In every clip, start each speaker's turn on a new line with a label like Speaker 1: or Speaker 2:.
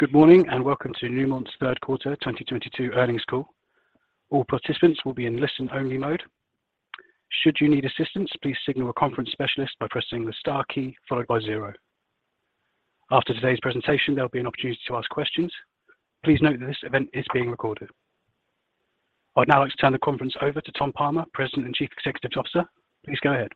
Speaker 1: Good morning, and welcome to Newmont's third quarter 2022 earnings call. All participants will be in listen-only mode. Should you need assistance, please signal a conference specialist by pressing the star key followed by zero. After today's presentation, there'll be an opportunity to ask questions. Please note that this event is being recorded. I'd now like to turn the conference over to Tom Palmer, President and Chief Executive Officer. Please go ahead.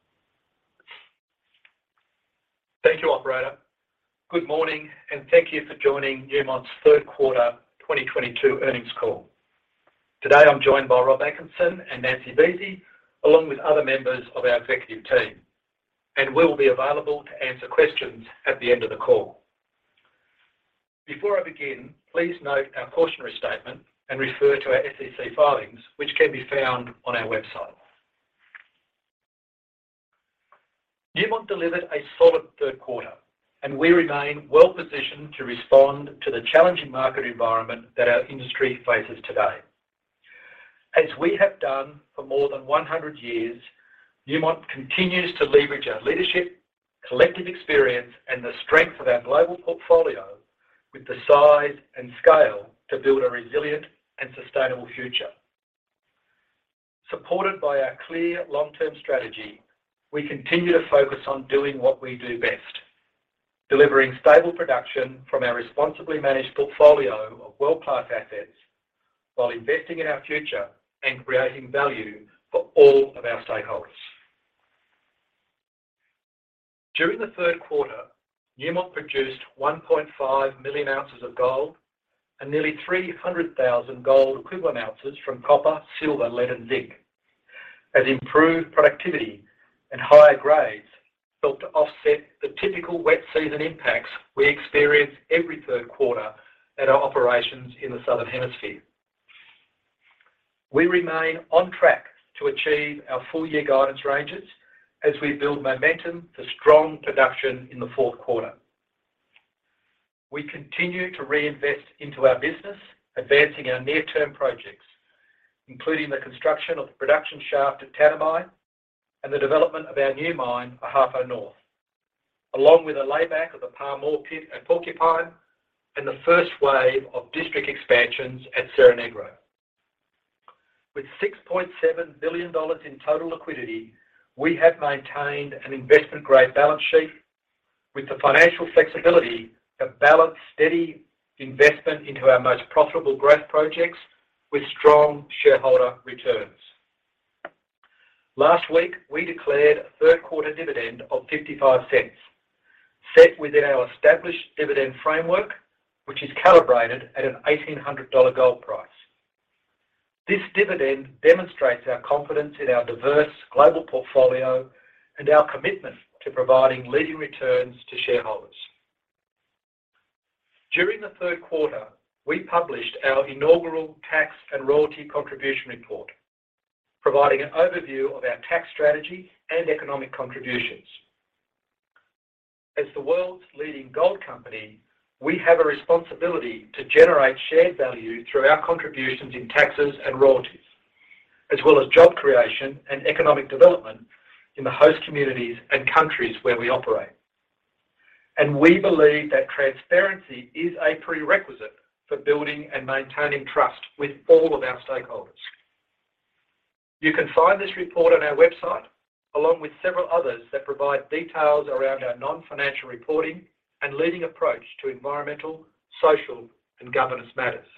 Speaker 2: Thank you, operator. Good morning, and thank you for joining Newmont's third quarter 2022 earnings call. Today, I'm joined by Rob Atkinson and Nancy Buese, along with other members of our executive team, and we'll be available to answer questions at the end of the call. Before I begin, please note our cautionary statement and refer to our SEC filings, which can be found on our website. Newmont delivered a solid third quarter, and we remain well-positioned to respond to the challenging market environment that our industry faces today. As we have done for more than 100 years, Newmont continues to leverage our leadership, collective experience, and the strength of our global portfolio with the size and scale to build a resilient and sustainable future. Supported by our clear long-term strategy, we continue to focus on doing what we do best, delivering stable production from our responsibly managed portfolio of world-class assets while investing in our future and creating value for all of our stakeholders. During the third quarter, Newmont produced 1.5 million ounces of gold and nearly 300,000 gold equivalent ounces from copper, silver, lead, and zinc, as improved productivity and higher grades helped to offset the typical wet season impacts we experience every third quarter at our operations in the Southern Hemisphere. We remain on track to achieve our full-year guidance ranges as we build momentum for strong production in the fourth quarter. We continue to reinvest into our business, advancing our near-term projects, including the construction of the production shaft at Tanami and the development of our new mine, Ahafo North, along with a layback of the Pamour pit at Porcupine and the first wave of district expansions at Cerro Negro. With $6.7 billion in total liquidity, we have maintained an investment-grade balance sheet with the financial flexibility to balance steady investment into our most profitable growth projects with strong shareholder returns. Last week, we declared a third-quarter dividend of 55 cents, set within our established dividend framework, which is calibrated at an $1,800 gold price. This dividend demonstrates our confidence in our diverse global portfolio and our commitment to providing leading returns to shareholders. During the third quarter, we published our inaugural tax and royalty contribution report, providing an overview of our tax strategy and economic contributions. As the world's leading gold company, we have a responsibility to generate shared value through our contributions in taxes and royalties, as well as job creation and economic development in the host communities and countries where we operate. And we believe that transparency is a prerequisite for building and maintaining trust with all of our stakeholders. You can find this report on our website, along with several others that provide details around our non-financial reporting and leading approach to environmental, social, and governance matters.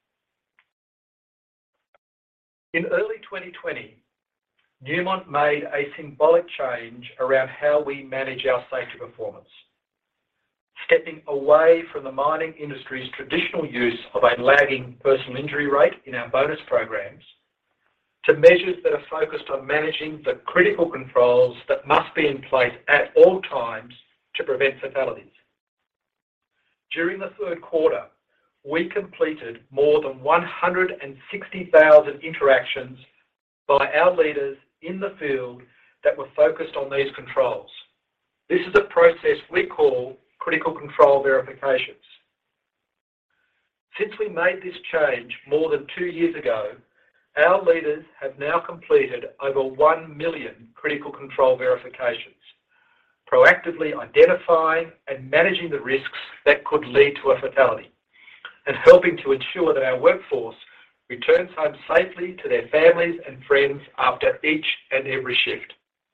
Speaker 2: In early 2020, Newmont made a symbolic change around how we manage our safety performance, stepping away from the mining industry's traditional use of a lagging personal injury rate in our bonus programs to measures that are focused on managing the critical controls that must be in place at all times to prevent fatalities. During the third quarter, we completed more than 160,000 interactions by our leaders in the field that were focused on these controls. This is a process we call critical control verifications. Since we made this change more than 2 years ago, our leaders have now completed over 1 million critical control verifications, proactively identifying and managing the risks that could lead to a fatality, and helping to ensure that our workforce returns home safely to their families and friends after each and every shift.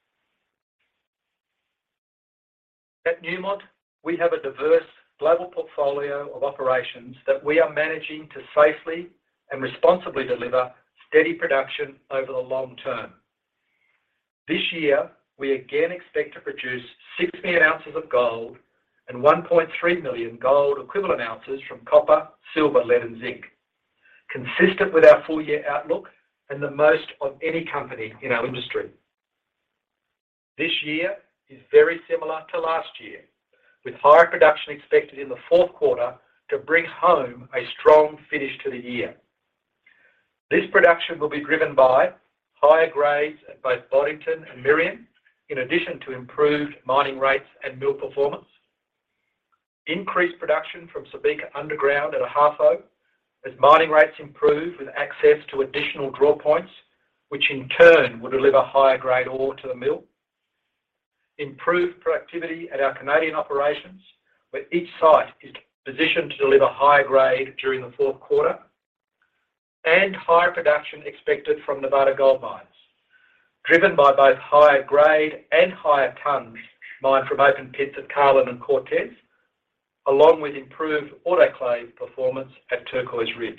Speaker 2: At Newmont, we have a diverse global portfolio of operations that we are managing to safely and responsibly deliver steady production over the long term. This year, we again expect to produce 6 million ounces of gold and 1.3 million gold equivalent ounces from copper, silver, lead, and zinc, consistent with our full-year outlook and the most of any company in our industry. This year is very similar to last year, with higher production expected in the fourth quarter to bring home a strong finish to the year. This production will be driven by higher grades at both Boddington and Merian, in addition to improved mining rates and mill performance. Increased production from Subika Underground at Ahafo as mining rates improve with access to additional draw points, which in turn will deliver higher grade ore to the mill. Improved productivity at our Canadian operations, where each site is positioned to deliver higher grade during the fourth quarter. And higher production expected from Nevada Gold Mines, driven by both higher grade and higher tons mined from open pits at Carlin and Cortez, along with improved autoclave performance at Turquoise Ridge.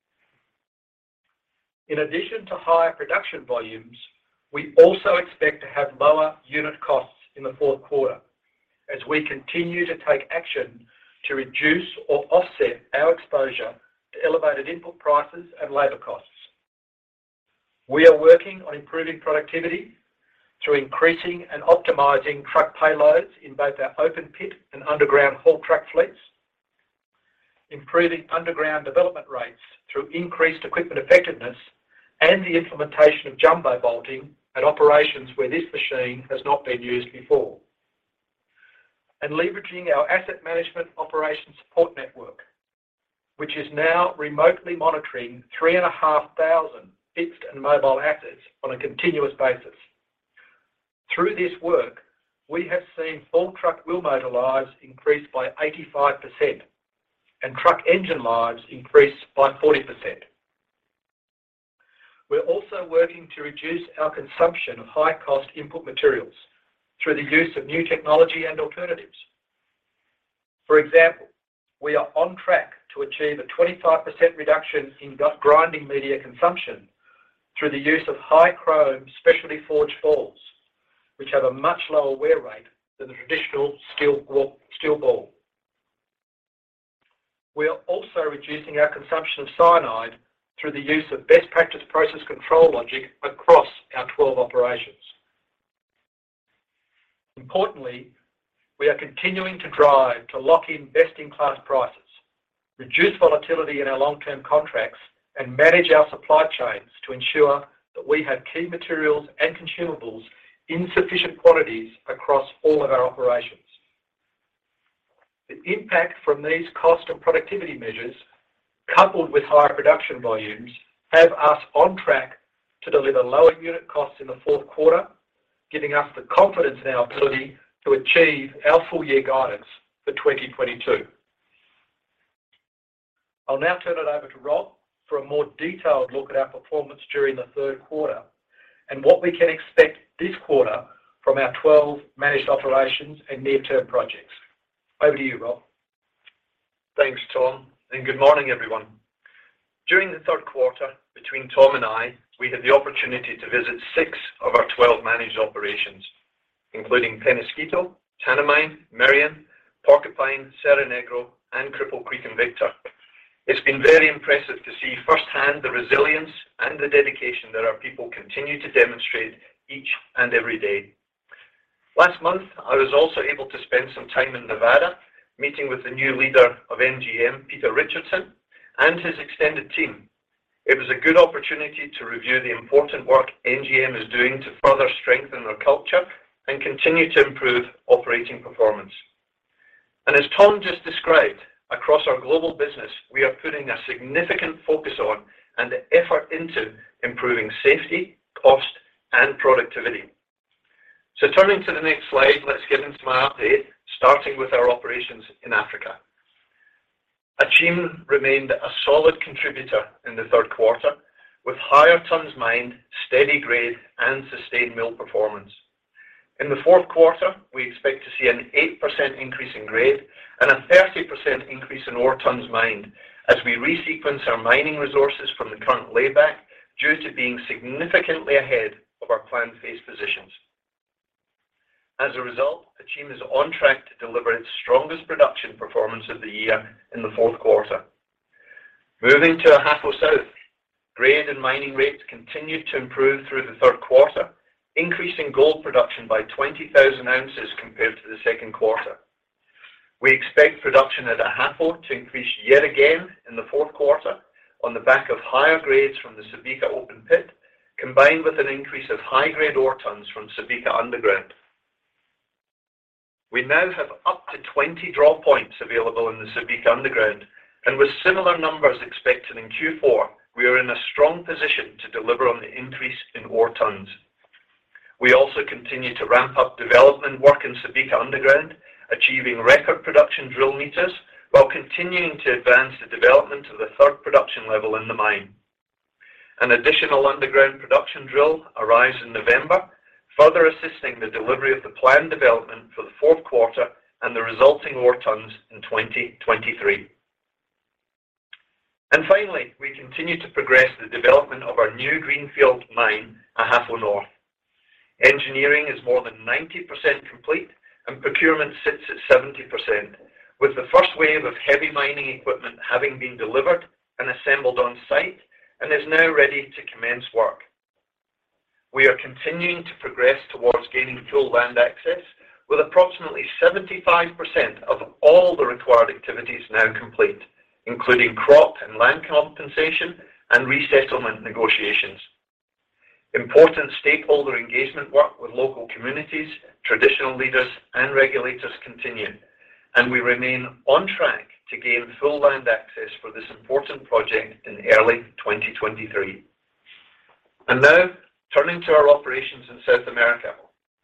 Speaker 2: In addition to higher production volumes, we also expect to have lower unit costs in the fourth quarter as we continue to take action to reduce or offset our exposure to elevated input prices and labour costs. We are working on improving productivity through increasing and optimising truck payloads in both our open pit and underground haul truck fleets, improving underground development rates through increased equipment effectiveness and the implementation of jumbo bolting at operations where this machine has not been used before, and leveraging our asset management operation support network, which is now remotely monitoring 3,500 fixed and mobile assets on a continuous basis. Through this work, we have seen full truck wheel motor lives increase by 85% and truck engine lives increase by 40%. We're also working to reduce our consumption of high-cost input materials through the use of new technology and alternatives. For example, we are on track to achieve a 25% reduction in grinding media consumption through the use of high chrome specialty forged balls, which have a much lower wear rate than the traditional steel ball. We are also reducing our consumption of cyanide through the use of best practice process control logic across our 12 operations. Importantly, we are continuing to drive to lock in best-in-class prices, reduce volatility in our long-term contracts, and manage our supply chains to ensure that we have key materials and consumables in sufficient quantities across all of our operations. The impact from these cost and productivity measures, coupled with higher production volumes, have us on track to deliver lower unit costs in the fourth quarter, giving us the confidence in our ability to achieve our full-year guidance for 2022. I'll now turn it over to Rob for a more detailed look at our performance during the third quarter and what we can expect this quarter from our 12 managed operations and near-term projects. Over to you, Rob.
Speaker 3: Thanks, Tom, and good morning, everyone. During the third quarter, between Tom and I, we had the opportunity to visit 6 of our 12 managed operations, including Peñasquito, Tanami, Merian, Porcupine, Cerro Negro, and Cripple Creek and Victor. It's been very impressive to see firsthand the resilience and the dedication that our people continue to demonstrate each and every day. Last month, I was also able to spend some time in Nevada, meeting with the new leader of NGM, Peter Richardson, and his extended team. It was a good opportunity to review the important work NGM is doing to further strengthen their culture and continue to improve operating performance. And as Tom just described, across our global business, we are putting a significant focus on and effort into improving safety, cost, and productivity. So turning to the next slide, let's get into my update, starting with our operations in Africa. Akyem remained a solid contributor in the third quarter, with higher tons mined, steady grade, and sustained mill performance. In the fourth quarter, we expect to see an 8% increase in grade and a 30% increase in ore tons mined as we resequence our mining resources from the current layback due to being significantly ahead of our planned phase positions. As a result, Akyem is on track to deliver its strongest production performance of the year in the fourth quarter. Moving to Ahafo South, grade and mining rates continued to improve through the third quarter, increasing gold production by 20,000 ounces compared to the second quarter. We expect production at Ahafo to increase yet again in the fourth quarter on the back of higher grades from the Subika open pit, combined with an increase of high-grade ore tons from Subika underground. We now have up to 20 draw points available in the Subika underground, and with similar numbers expected in Q4, we are in a strong position to deliver on the increase in ore tons. We also continue to ramp up development work in Subika underground, achieving record production drill meters while continuing to advance the development of the third production level in the mine. An additional underground production drill arrives in November, further assisting the delivery of the planned development for the fourth quarter and the resulting ore tons in 2023. And finally, we continue to progress the development of our new greenfield mine, Ahafo North. Engineering is more than 90% complete and procurement sits at 70%, with the first wave of heavy mining equipment having been delivered and assembled on site and is now ready to commence work. We are continuing to progress towards gaining full land access, with approximately 75% of all the required activities now complete, including crop and land compensation and resettlement negotiations. Important stakeholder engagement work with local communities, traditional leaders, and regulators continue, and we remain on track to gain full land access for this important project in early 2023. And now, turning to our operations in South America.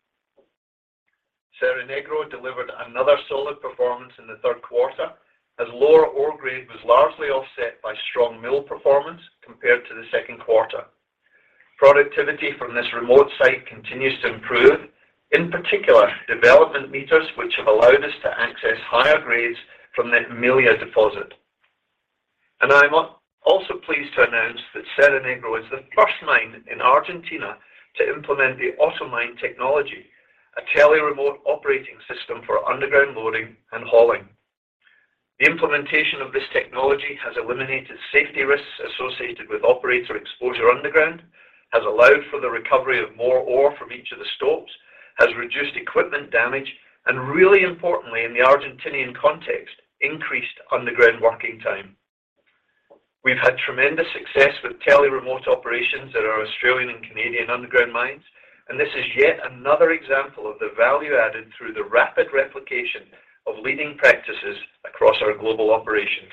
Speaker 3: Cerro Negro delivered another solid performance in the third quarter, as lower ore grade was largely offset by strong mill performance compared to the second quarter. Productivity from this remote site continues to improve, in particular development meters which have allowed us to access higher grades from the Emilia deposit. And I'm also pleased to announce that Cerro Negro is the first mine in Argentina to implement the AutoMine technology, a tele-remote operating system for underground loading and hauling. The implementation of this technology has eliminated safety risks associated with operator exposure underground, has allowed for the recovery of more ore from each of the stopes, has reduced equipment damage, and really importantly in the Argentinian context, increased underground working time. We've had tremendous success with tele-remote operations at our Australian and Canadian underground mines, and this is yet another example of the value added through the rapid replication of leading practices across our global operations.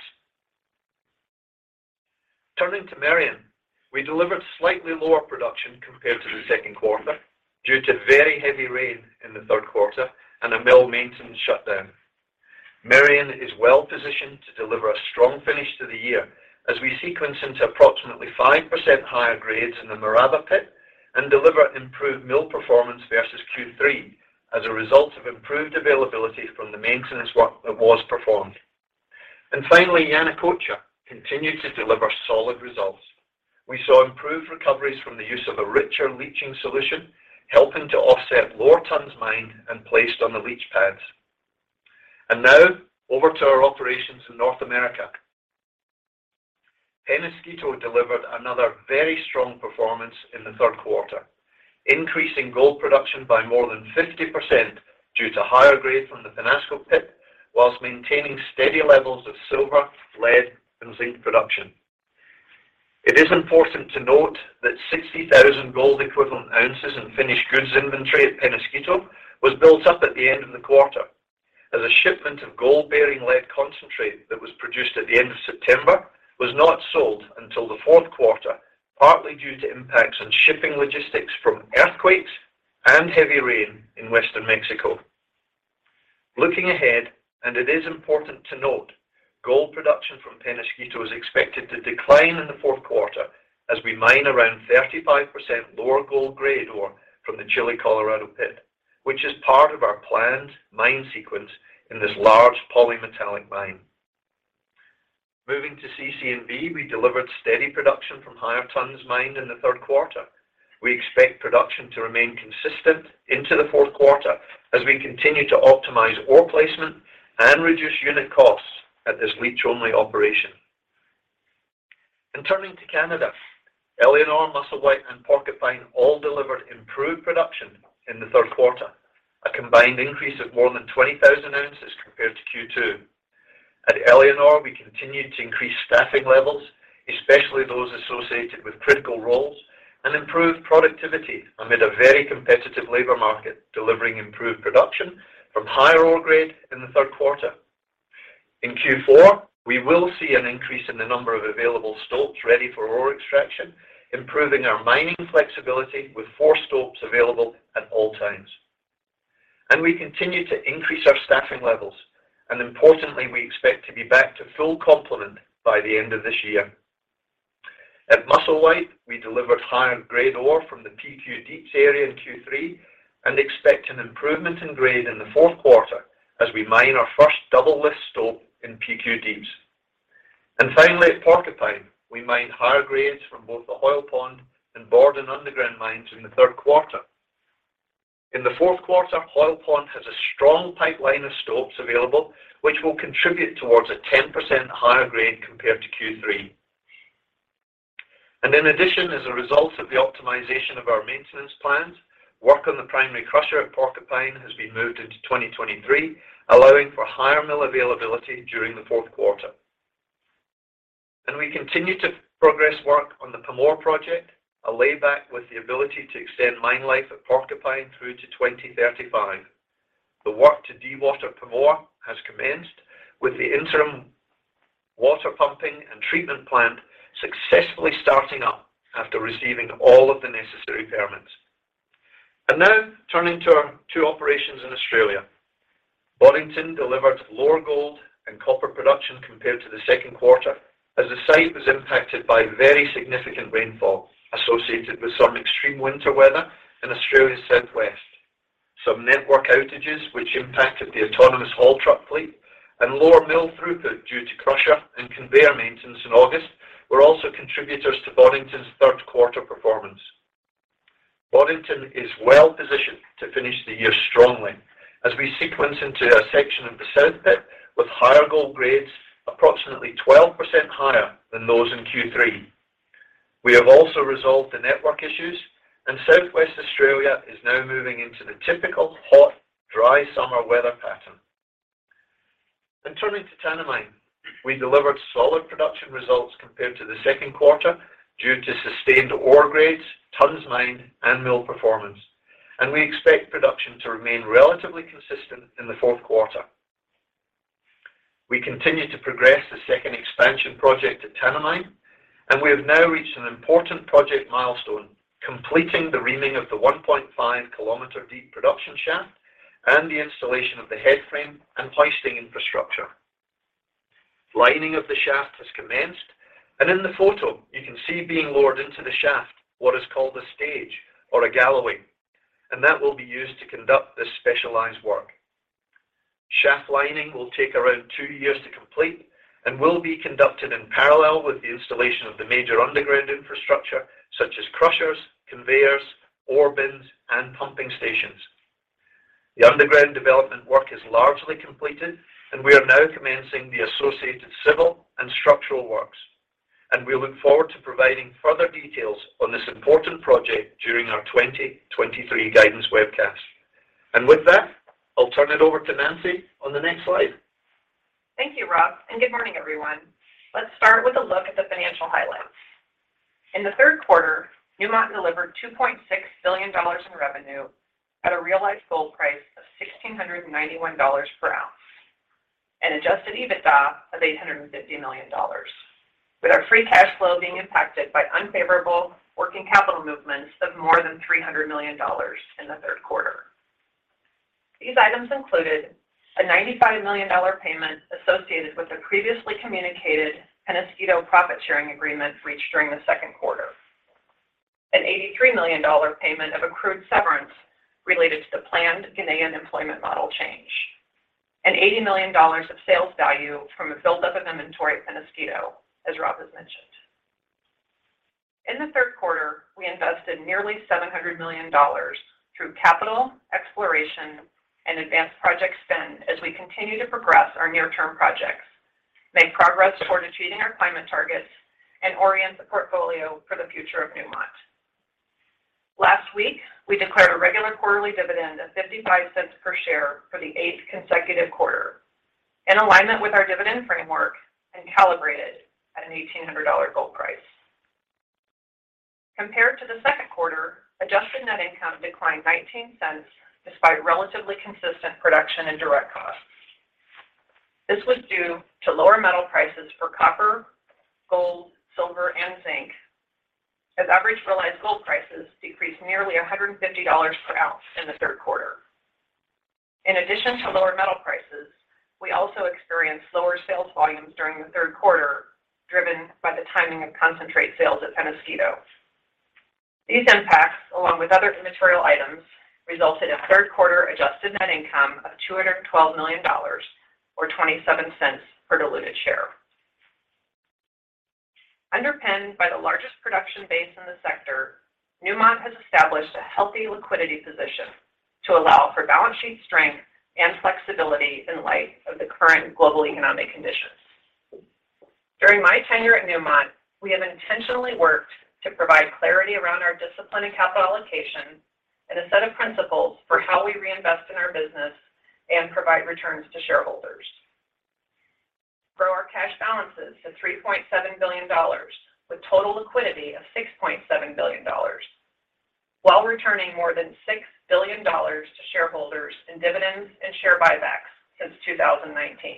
Speaker 3: Turning to Merian, we delivered slightly lower production compared to the second quarter due to very heavy rain in the third quarter and a mill maintenance shutdown. Merian is well positioned to deliver a strong finish to the year as we sequence into approximately 5% higher grades in the Maraba pit and deliver improved mill performance versus Q3 as a result of improved availability from the maintenance work that was performed. And finally, Yanacocha continued to deliver solid results. We saw improved recoveries from the use of a richer leaching solution, helping to offset lower tons mined and placed on the leach pads. And now, over to our operations in North America. Peñasquito delivered another very strong performance in the third quarter, increasing gold production by more than 50% due to higher grade from the Penasco pit, whilst maintaining steady levels of silver, lead, and zinc production. It is important to note that 60,000 gold equivalent ounces in finished goods inventory at Peñasquito was built up at the end of the quarter, as a shipment of gold-bearing lead concentrate that was produced at the end of September was not sold until the fourth quarter, partly due to impacts on shipping logistics from earthquakes and heavy rain in western Mexico. Looking ahead, and it is important to note, gold production from Peñasquito is expected to decline in the fourth quarter as we mine around 35% lower gold grade ore from the Chile Colorado pit, which is part of our planned mine sequence in this large polymetallic mine. Moving to CC&V, we delivered steady production from higher tons mined in the third quarter. We expect production to remain consistent into the fourth quarter as we continue to optimize ore placement and reduce unit costs at this leach-only operation. And turning to Canada, Éléonore, Musselwhite, and Porcupine all delivered improved production in the third quarter, a combined increase of more than 20,000 ounces compared to Q2. At Éléonore, we continued to increase staffing levels, especially those associated with critical roles, and improved productivity amid a very competitive labor market, delivering improved production from higher ore grade in the third quarter. In Q4, we will see an increase in the number of available stopes ready for ore extraction, improving our mining flexibility with 4 stopes available at all times. And we continue to increase our staffing levels, and importantly, we expect to be back to full complement by the end of this year. At Musselwhite, we delivered higher grade ore from the PQ Deeps area in Q3 and expect an improvement in grade in the fourth quarter as we mine our first double lift stope in PQ Deeps. And finally, at Porcupine, we mined higher grades from both the Hoyle Pond and Borden underground mines in the third quarter. In the fourth quarter, Hoyle Pond has a strong pipeline of stopes available, which will contribute towards a 10% higher grade compared to Q3. And in addition, as a result of the optimization of our maintenance plans, work on the primary crusher at Porcupine has been moved into 2023, allowing for higher mill availability during the fourth quarter. And we continue to progress work on the Pamour project, a layback with the ability to extend mine life at Porcupine through to 2035. The work to dewater Pamour has commenced, with the interim water pumping and treatment plant successfully starting up after receiving all of the necessary permits. And now, turning to our 2 operations in Australia. Boddington delivered lower gold and copper production compared to the second quarter, as the site was impacted by very significant rainfall associated with some extreme winter weather in Australia's southwest. Some network outages, which impacted the autonomous haul truck fleet, and lower mill throughput due to crusher and conveyor maintenance in August were also contributors to Boddington's third quarter performance. Boddington is well positioned to finish the year strongly as we sequence into a section of the South Pit with higher gold grades, approximately 12% higher than those in Q3. We have also resolved the network issues, and Southwest Australia is now moving into the typical hot, dry summer weather pattern. And turning to Tanami, we delivered solid production results compared to the second quarter due to sustained ore grades, tons mined, and mill performance, and we expect production to remain relatively consistent in the fourth quarter. We continue to progress the second expansion project at Tanami, and we have now reached an important project milestone, completing the reaming of the 1.5-kilometer deep production shaft and the installation of the headframe and hoisting infrastructure. Lining of the shaft has commenced, and in the photo, you can see being lowered into the shaft what is called a stage or a galloway, and that will be used to conduct this specialized work. Shaft lining will take around 2 years to complete and will be conducted in parallel with the installation of the major underground infrastructure such as crushers, conveyors, ore bins, and pumping stations. The underground development work is largely completed, and we are now commencing the associated civil and structural works. And we look forward to providing further details on this important project during our 2023 guidance webcast. And with that, I'll turn it over to Nancy on the next slide.
Speaker 4: Thank you, Rob, and good morning, everyone. Let's start with a look at the financial highlights. In the third quarter, Newmont delivered $2.6 billion in revenue at a realized gold price of $1,691 per ounce, and adjusted EBITDA of $850 million, with our free cash flow being impacted by unfavorable working capital movements of more than $300 million in the third quarter. These items included a $95 million payment associated with the previously communicated Peñasquito profit-sharing agreement reached during the second quarter, an $83 million payment of accrued severance related to the planned Ghanaian employment model change, and $80 million of sales value from a buildup of inventory at Peñasquito, as Rob has mentioned. In the third quarter, we invested nearly $700 million through capital, exploration, and advanced project spend as we continue to progress our near-term projects, make progress toward achieving our climate targets, and orient the portfolio for the future of Newmont. Last week, we declared a regular quarterly dividend of 55 cents per share for the 8th consecutive quarter, in alignment with our dividend framework and calibrated at an $1,800 gold price. Compared to the second quarter, adjusted net income declined 19 cents despite relatively consistent production and direct costs. This was due to lower metal prices for copper, gold, silver, and zinc, as average realized gold prices decreased nearly $150 per ounce in the third quarter. In addition to lower metal prices, we also experienced lower sales volumes during the third quarter, driven by the timing of concentrate sales at Peñasquito. These impacts, along with other immaterial items, resulted in third quarter adjusted net income of $212 million, or 27 cents per diluted share. Underpinned by the largest production base in the sector, Newmont has established a healthy liquidity position to allow for balance sheet strength and flexibility in light of the current global economic conditions. During my tenure at Newmont, we have intentionally worked to provide clarity around our discipline and capital allocation and a set of principles for how we reinvest in our business and provide returns to shareholders. Grow our cash balances to $3.7 billion, with total liquidity of $6.7 billion, while returning more than $6 billion to shareholders in dividends and share buybacks since 2019.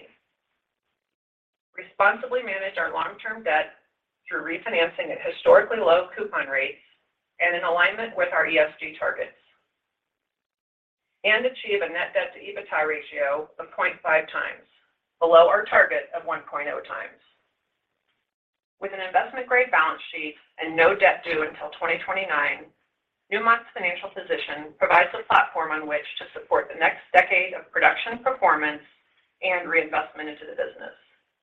Speaker 4: Responsibly manage our long-term debt through refinancing at historically low coupon rates and in alignment with our ESG targets, and achieve a net debt to EBITDA ratio of 0.5 times, below our target of 1.0 times. With an investment-grade balance sheet and no debt due until 2029, Newmont's financial position provides a platform on which to support the next decade of production performance and reinvestment into the business.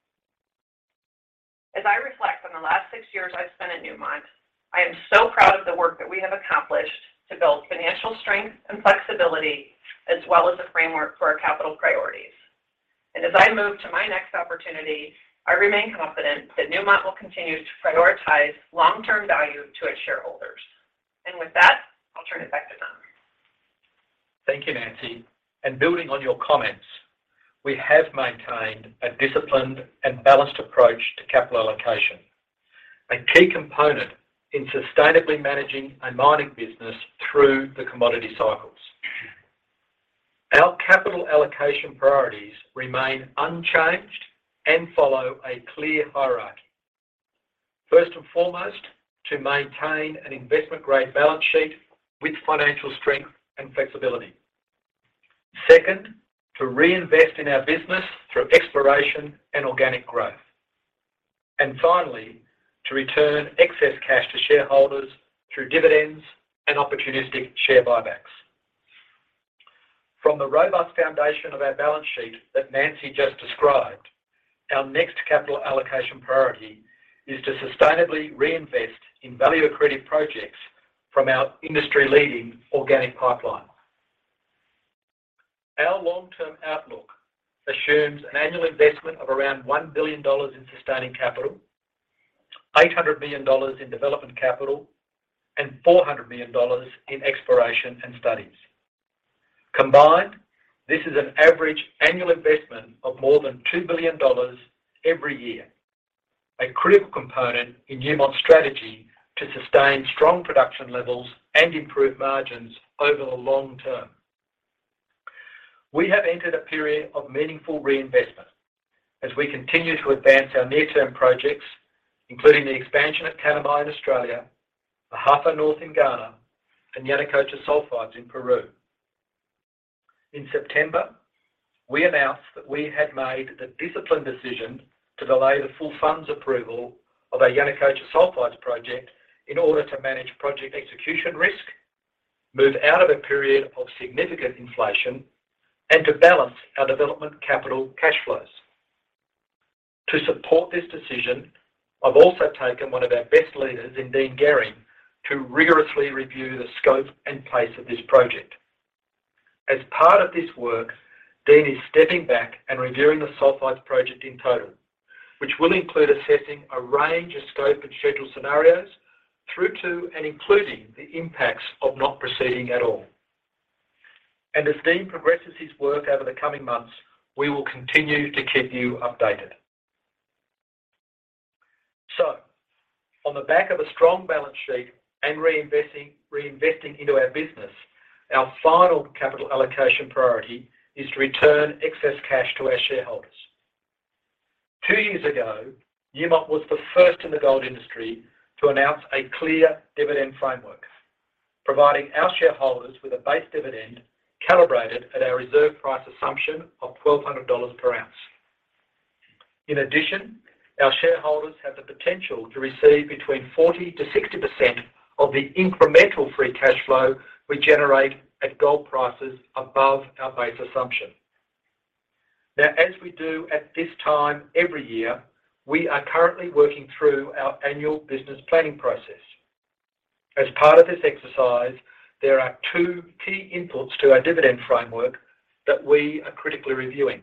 Speaker 4: As I reflect on the last 6 years I've spent at Newmont, I am so proud of the work that we have accomplished to build financial strength and flexibility, as well as a framework for our capital priorities. And as I move to my next opportunity, I remain confident that Newmont will continue to prioritize long-term value to its shareholders. And with that, I'll turn it back to Tom.
Speaker 2: Thank you, Nancy. And building on your comments, we have maintained a disciplined and balanced approach to capital allocation, a key component in sustainably managing a mining business through the commodity cycles. Our capital allocation priorities remain unchanged and follow a clear hierarchy. First and foremost, to maintain an investment-grade balance sheet with financial strength and flexibility. Second, to reinvest in our business through exploration and organic growth. And finally, to return excess cash to shareholders through dividends and opportunistic share buybacks. From the robust foundation of our balance sheet that Nancy just described, our next capital allocation priority is to sustainably reinvest in value-accretive projects from our industry-leading organic pipeline. Our long-term outlook assumes an annual investment of around $1 billion in sustaining capital, $800 million in development capital, and $400 million in exploration and studies. Combined, this is an average annual investment of more than $2 billion every year, a critical component in Newmont's strategy to sustain strong production levels and improve margins over the long term. We have entered a period of meaningful reinvestment as we continue to advance our near-term projects, including the expansion at Tanami in Australia, Ahafo North in Ghana, and Yanacocha Sulfides in Peru. In September, we announced that we had made the disciplined decision to delay the full funds approval of our Yanacocha Sulfides project in order to manage project execution risk, move out of a period of significant inflation, and to balance our development capital cash flows. To support this decision, I've also taken one of our best leaders in Dean Gehring to rigorously review the scope and pace of this project. As part of this work, Dean is stepping back and reviewing the sulfides project in total, which will include assessing a range of scope and schedule scenarios through to and including the impacts of not proceeding at all. And as Dean progresses his work over the coming months, we will continue to keep you updated. So, on the back of a strong balance sheet and reinvesting into our business, our final capital allocation priority is to return excess cash to our shareholders. 2 years ago, Newmont was the first in the gold industry to announce a clear dividend framework, providing our shareholders with a base dividend calibrated at our reserve price assumption of $1,200 per ounce. In addition, our shareholders have the potential to receive between 40 to 60% of the incremental free cash flow we generate at gold prices above our base assumption. Now, as we do at this time every year, we are currently working through our annual business planning process. As part of this exercise, there are two key inputs to our dividend framework that we are critically reviewing.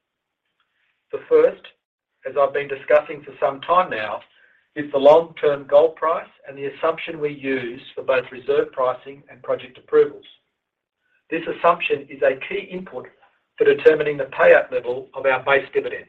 Speaker 2: The first, as I've been discussing for some time now, is the long-term gold price and the assumption we use for both reserve pricing and project approvals. This assumption is a key input for determining the payout level of our base dividend.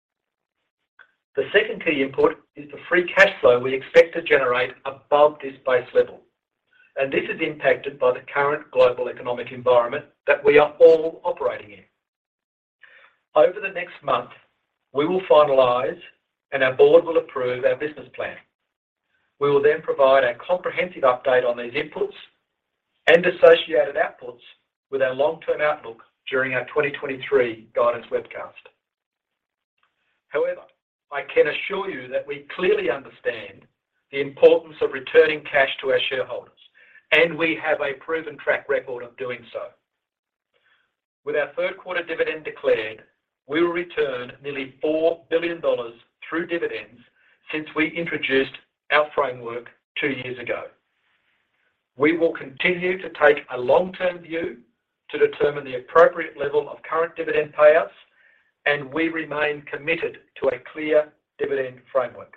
Speaker 2: The second key input is the free cash flow we expect to generate above this base level, and this is impacted by the current global economic environment that we are all operating in. Over the next month, we will finalise and our board will approve our business plan. We will then provide a comprehensive update on these inputs and associated outputs with our long-term outlook during our 2023 guidance webcast. However, I can assure you that we clearly understand the importance of returning cash to our shareholders, and we have a proven track record of doing so. With our third quarter dividend declared, we will return nearly $4 billion through dividends since we introduced our framework 2 years ago. We will continue to take a long-term view to determine the appropriate level of current dividend payouts, and we remain committed to a clear dividend framework.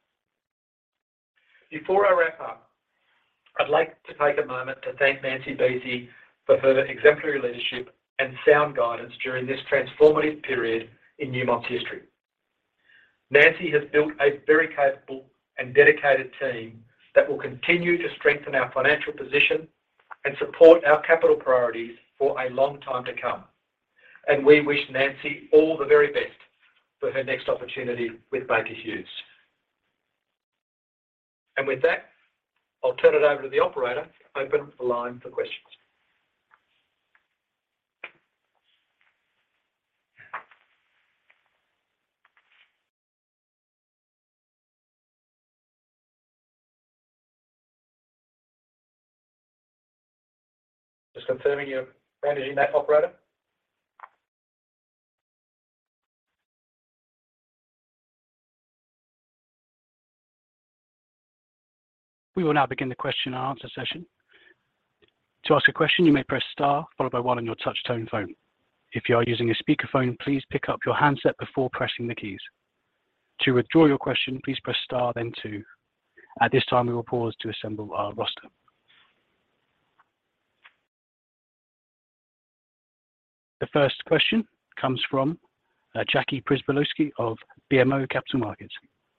Speaker 2: Before I wrap up, I'd like to take a moment to thank Nancy Buese for her exemplary leadership and sound guidance during this transformative period in Newmont's history. Nancy has built a very capable and dedicated team that will continue to strengthen our financial position and support our capital priorities for a long time to come. And we wish Nancy all the very best for her next opportunity with Baker Hughes. And with that, I'll turn it over to the operator to open the line for questions. Just confirming you're managing that, operator.
Speaker 1: We will now begin the question and answer session. To ask a question, you may press star followed by 1 on your touch tone phone. If you are using a speakerphone, please pick up your handset before pressing the keys. To withdraw your question, please press star then 2. At this time, we will pause to assemble our roster. The first question comes from Jackie Przybylowski of BMO Capital Markets.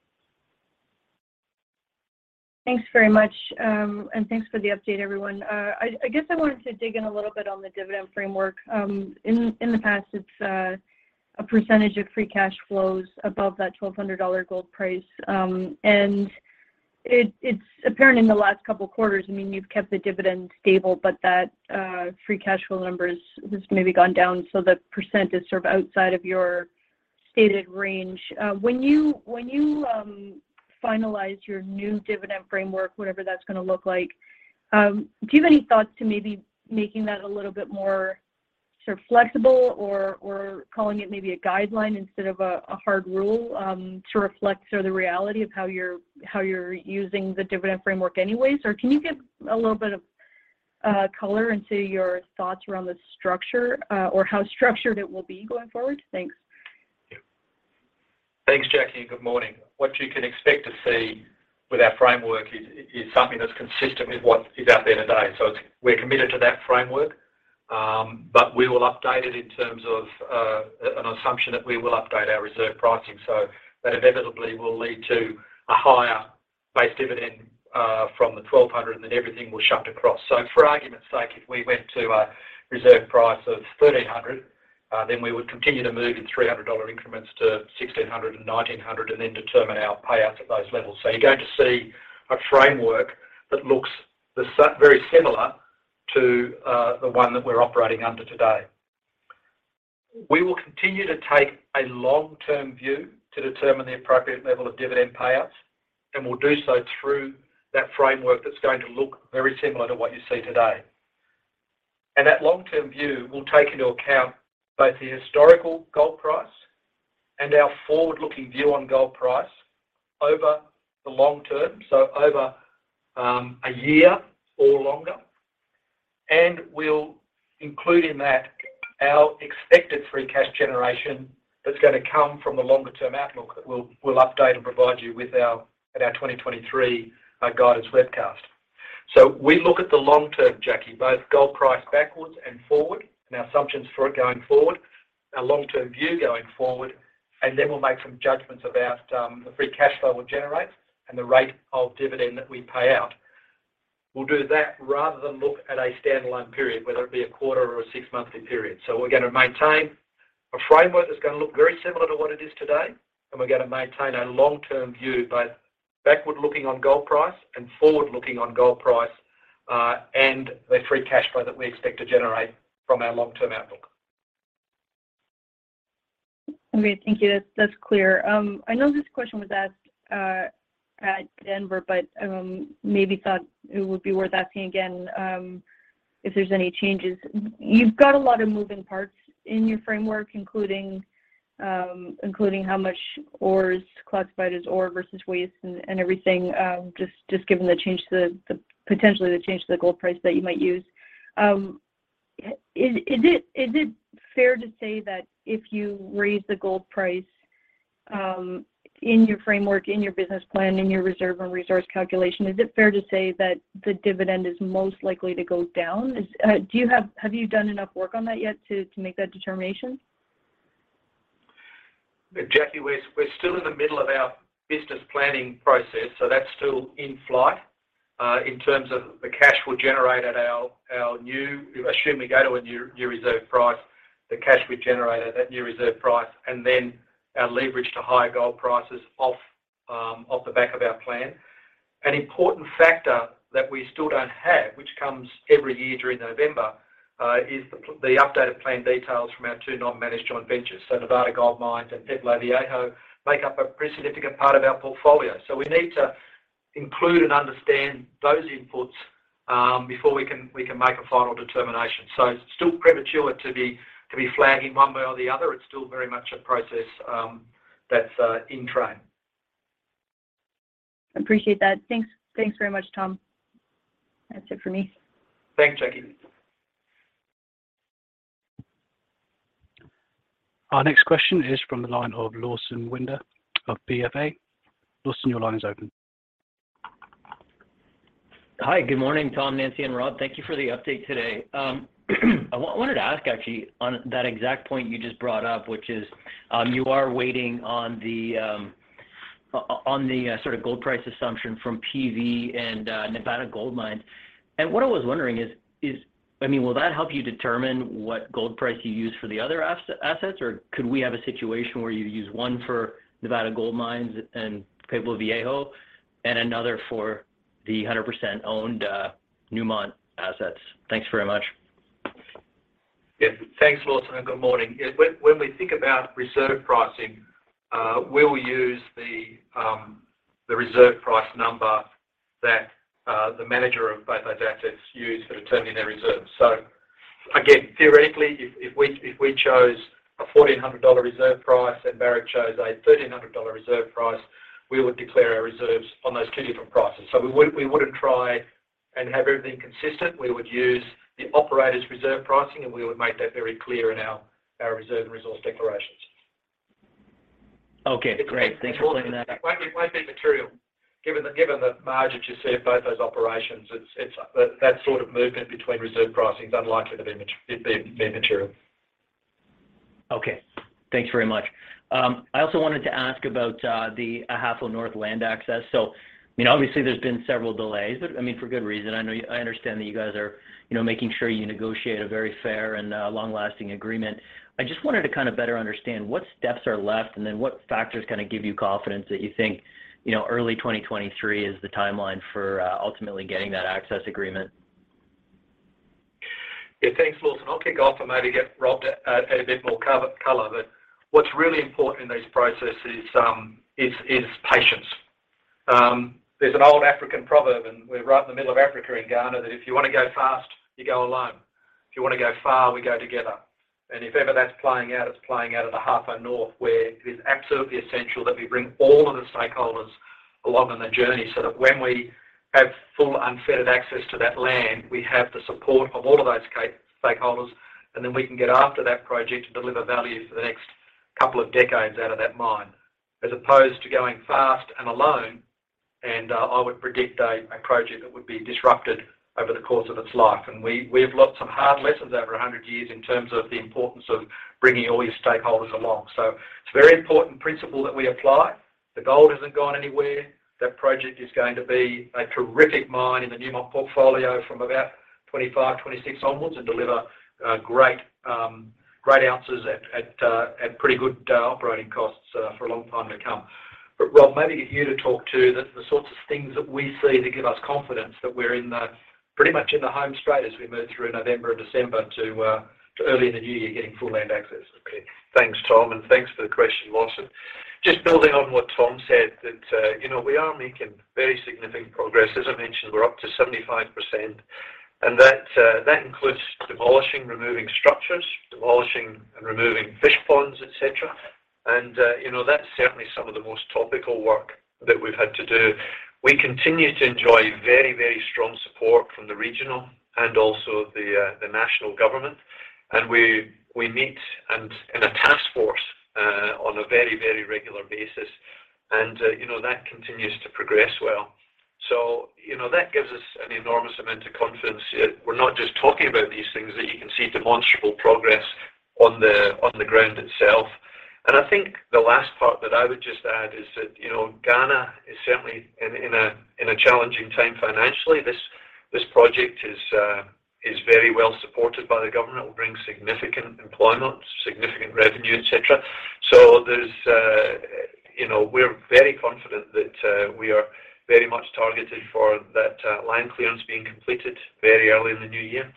Speaker 5: Thanks very much, and thanks for the update, everyone. I guess I wanted to dig in a little bit on the dividend framework. In the past, it's a percentage of free cash flows above that $1,200 gold price. And it's apparent in the last couple of quarters. I mean, you've kept the dividend stable, but that free cash flow numbers has maybe gone down, so the percent is sort of outside of your stated range. When you finalize your new dividend framework, whatever that's gonna look like, do you have any thoughts to maybe making that a little bit more sort of flexible or calling it maybe a guideline instead of a hard rule, to reflect sort of the reality of how you're using the dividend framework anyways? Or can you give a little bit of color into your thoughts around the structure, or how structured it will be going forward? Thanks.
Speaker 2: Thanks, Jackie, and good morning. What you can expect to see with our framework is something that's consistent with what is out there today. So we're committed to that framework, but we will update it in terms of an assumption that we will update our reserve pricing. So that inevitably will lead to a higher base dividend from the 1,200, and then everything will shunt across. So for argument's sake, if we went to a reserve price of 1,300, then we would continue to move in $300 increments to 1,600 and 1,900, and then determine our payouts at those levels. So you're going to see a framework that looks very similar to the one that we're operating under today. We will continue to take a long-term view to determine the appropriate level of dividend payouts, and we'll do so through that framework that's going to look very similar to what you see today. And that long-term view will take into account both the historical gold price and our forward-looking view on gold price over the long term, so over a year or longer. And we'll include in that our expected free cash generation that's going to come from the longer-term outlook that we'll update and provide you with at our 2023 guidance webcast. So we look at the long term, Jackie, both gold price backwards and forward, and our assumptions for it going forward, our long-term view going forward, and then we'll make some judgments about the free cash flow we'll generate and the rate of dividend that we pay out. We'll do that rather than look at a standalone period, whether it be a quarter or a 6-monthly period. So we're going to maintain a framework that's going to look very similar to what it is today, and we're going to maintain a long-term view, both backward-looking on gold price and forward-looking on gold price, and the free cash flow that we expect to generate from our long-term outlook.
Speaker 5: Okay, thank you. That's clear. I know this question was asked at Denver, but maybe thought it would be worth asking again if there's any changes. You've got a lot of moving parts in your framework, including how much ore is classified as ore versus waste and everything, just given the change to potentially the change to the gold price that you might use. Is it fair to say that if you raise the gold price in your framework, in your business plan, in your reserve and resource calculation, is it fair to say that the dividend is most likely to go down? Have you done enough work on that yet to make that determination?
Speaker 2: Jackie, we're still in the middle of our business planning process, so that's still in flight. In terms of the cash we'll generate at our new, assume we go to a new reserve price, the cash we generate at that new reserve price, and then our leverage to higher gold prices off the back of our plan. An important factor that we still don't have, which comes every year during November, is the updated plan details from our 2 non-managed joint ventures. So Nevada Gold Mines and Pueblo Viejo make up a pretty significant part of our portfolio. So we need to include and understand those inputs before we can make a final determination. So it's still premature to be flagging one way or the other. It's still very much a process that's in train.
Speaker 5: Appreciate that. Thanks very much, Tom. That's it for me.
Speaker 2: Thanks, Jackie.
Speaker 1: Our next question is from the line of Lawson Winder of BofA. Lawson, your line is open.
Speaker 6: Hi, good morning, Tom, Nancy, and Rob. Thank you for the update today. I wanted to ask actually on that exact point you just brought up, which is you are waiting on the sort of gold price assumption from PV and Nevada Gold Mines. And what I was wondering is I mean, will that help you determine what gold price you use for the other assets, or could we have a situation where you use one for Nevada Gold Mines and Pueblo Viejo, and another for the 100% owned Newmont assets? Thanks very much.
Speaker 2: Yeah. Thanks, Lawson, and good morning. Yeah, when we think about reserve pricing, we'll use the reserve price number that the manager of both those assets use for determining their reserves. So again, theoretically, if we chose a $1,400 reserve price and Barrick chose a $1,300 reserve price, we would declare our reserves on those two different prices. So we wouldn't try and have everything consistent. We would use the operator's reserve pricing, and we would make that very clear in our reserve and resource declarations.
Speaker 6: Okay, great. Thanks for clearing that up.
Speaker 2: It won't be material. Given the margins you see at both those operations, it's that sort of movement between reserve pricing is unlikely to be material.
Speaker 6: Okay, thanks very much. I also wanted to ask about the Ahafo North land access. So, I mean, obviously there's been several delays, but I mean for good reason. I understand that you guys are, making sure you negotiate a very fair and long-lasting agreement. I just wanted to kind of better understand what steps are left, and then what factors kind of give you confidence that you think, early 2023 is the timeline for ultimately getting that access agreement.
Speaker 2: Yeah, thanks, Lawson. I'll kick off and maybe get Rob to add a bit more color. But what's really important in these processes is patience. There's an old African proverb, and we're right in the middle of Africa in Ghana, that if you want to go fast, you go alone. If you want to go far, we go together. And if ever that's playing out, it's playing out at Ahafo North, where it is absolutely essential that we bring all of the stakeholders along on the journey, so that when we have full unfettered access to that land, we have the support of all of those stakeholders, and then we can get after that project and deliver value for the next couple of decades out of that mine, as opposed to going fast and alone. And I would predict a project that would be disrupted over the course of its life. And we have learned some hard lessons over 100 years in terms of the importance of bringing all your stakeholders along. So it's a very important principle that we apply. The gold hasn't gone anywhere. That project is going to be a terrific mine in the Newmont portfolio from about 25, 26 onwards, and deliver great ounces at pretty good operating costs for a long time to come. But Rob, maybe get you to talk to the sorts of things that we see that give us confidence that we're pretty much in the home straight as we move through November and December to early in the new year getting full land access.
Speaker 3: Okay. Thanks, Tom, and thanks for the question, Lawson. Just building on what Tom said, that we are making very significant progress. As I mentioned, we're up to 75%, and that includes demolishing, removing structures, demolishing and removing fish ponds, etc. And that's certainly some of the most topical work that we've had to do. We continue to enjoy very, very strong support from the regional and also the national government, and we meet and in a task force on a very, very regular basis, and that continues to progress well. So that gives us an enormous amount of confidence. We're not just talking about these things; that you can see demonstrable progress on the ground itself. And I think the last part that I would just add is that Ghana is certainly in a challenging time financially. This project is very well supported by the government. It will bring significant employment, significant revenue, etc. So there's we're very confident that we are very much targeted for that land clearance being completed very early in the new year.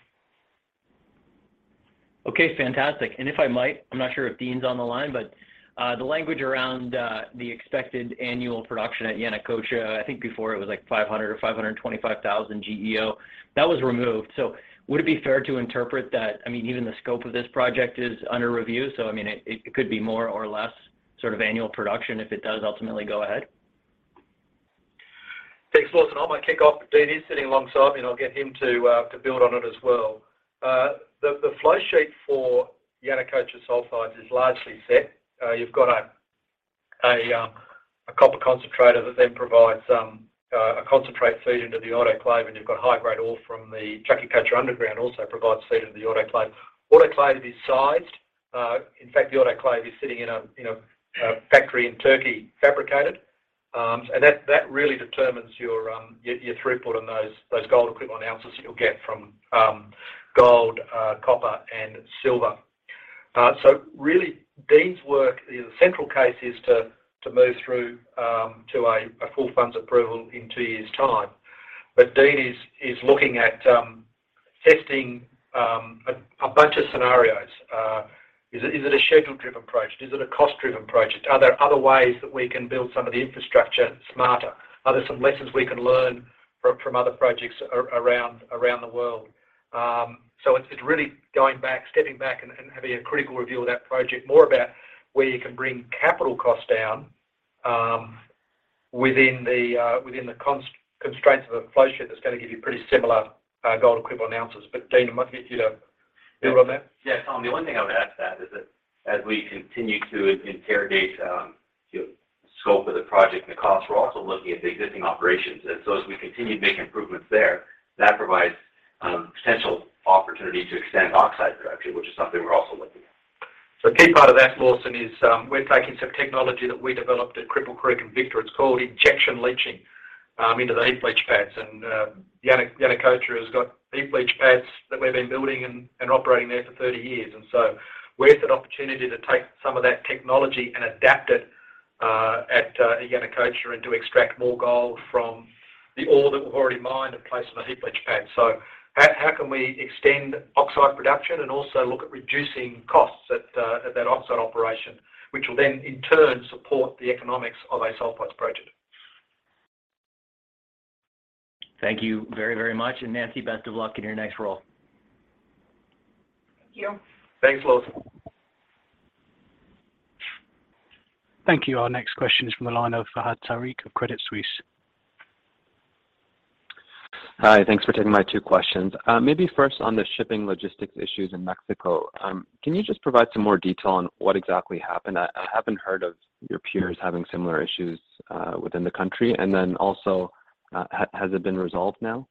Speaker 6: Okay, fantastic. And if I might, I'm not sure if Dean's on the line, but the language around the expected annual production at Yanacocha, I think before it was like 500 or 525,000 GEO, that was removed. So would it be fair to interpret that, even the scope of this project is under review, so it could be more or less sort of annual production if it does ultimately go ahead?
Speaker 2: Thanks, Lawson. I might kick off. Dean is sitting alongside me, and I'll get him to build on it as well. The flow sheet for Yanacocha sulfides is largely set. You've got a copper concentrator that then provides a concentrate feed into the autoclave, and you've got high-grade ore from the Chaquicocha underground also provides feed into the autoclave. Autoclave is sized. In fact, the autoclave is sitting in a factory in Turkey, fabricated, and that really determines your throughput on those gold equivalent ounces that you'll get from gold, copper, and silver. So really, Dean's work, the central case is to to move through to a full funds approval in 2 years' time. But Dean is looking at testing a bunch of scenarios. Is it a schedule-driven project? Is it a cost-driven project? Are there other ways that we can build some of the infrastructure smarter? Are there some lessons we can learn from other projects around the world? So it's really stepping back and having a critical review of that project, more about where you can bring capital costs down within the constraints of a flow sheet that's going to give you pretty similar gold equivalent ounces. But Dean, I might get you to build on that.
Speaker 7: Yeah, Tom, the only thing I would add to that is that as we continue to interrogate the scope of the project and the costs, we're also looking at the existing operations. And so as we continue to make improvements there, that provides potential opportunity to extend oxide production, which is something we're also looking at.
Speaker 2: So a key part of that, Lawson, is we're taking some technology that we developed at Cripple Creek and Victor. It's called injection leaching into the heap leach pads. And Yanacocha has got heap leach pads that we've been building and operating there for 30 years. And so where's that opportunity to take some of that technology and adapt it at Yanacocha and to extract more gold from the ore that we've already mined and placed on a heap leach pad? So how can we extend oxide production and also look at reducing costs at that oxide operation, which will then in turn support the economics of a sulfides project?
Speaker 6: Thank you very, very much. And Nancy, best of luck in your next role.
Speaker 4: Thank you.
Speaker 2: Thanks, Lawson.
Speaker 1: Thank you. Our next question is from the line of Fahad Tariq of Credit Suisse.
Speaker 8: Hi, thanks for taking my two questions. Maybe first on the shipping logistics issues in Mexico. Can you just provide some more detail on what exactly happened? I haven't heard of your peers having similar issues within the country. And then also, has it been resolved now?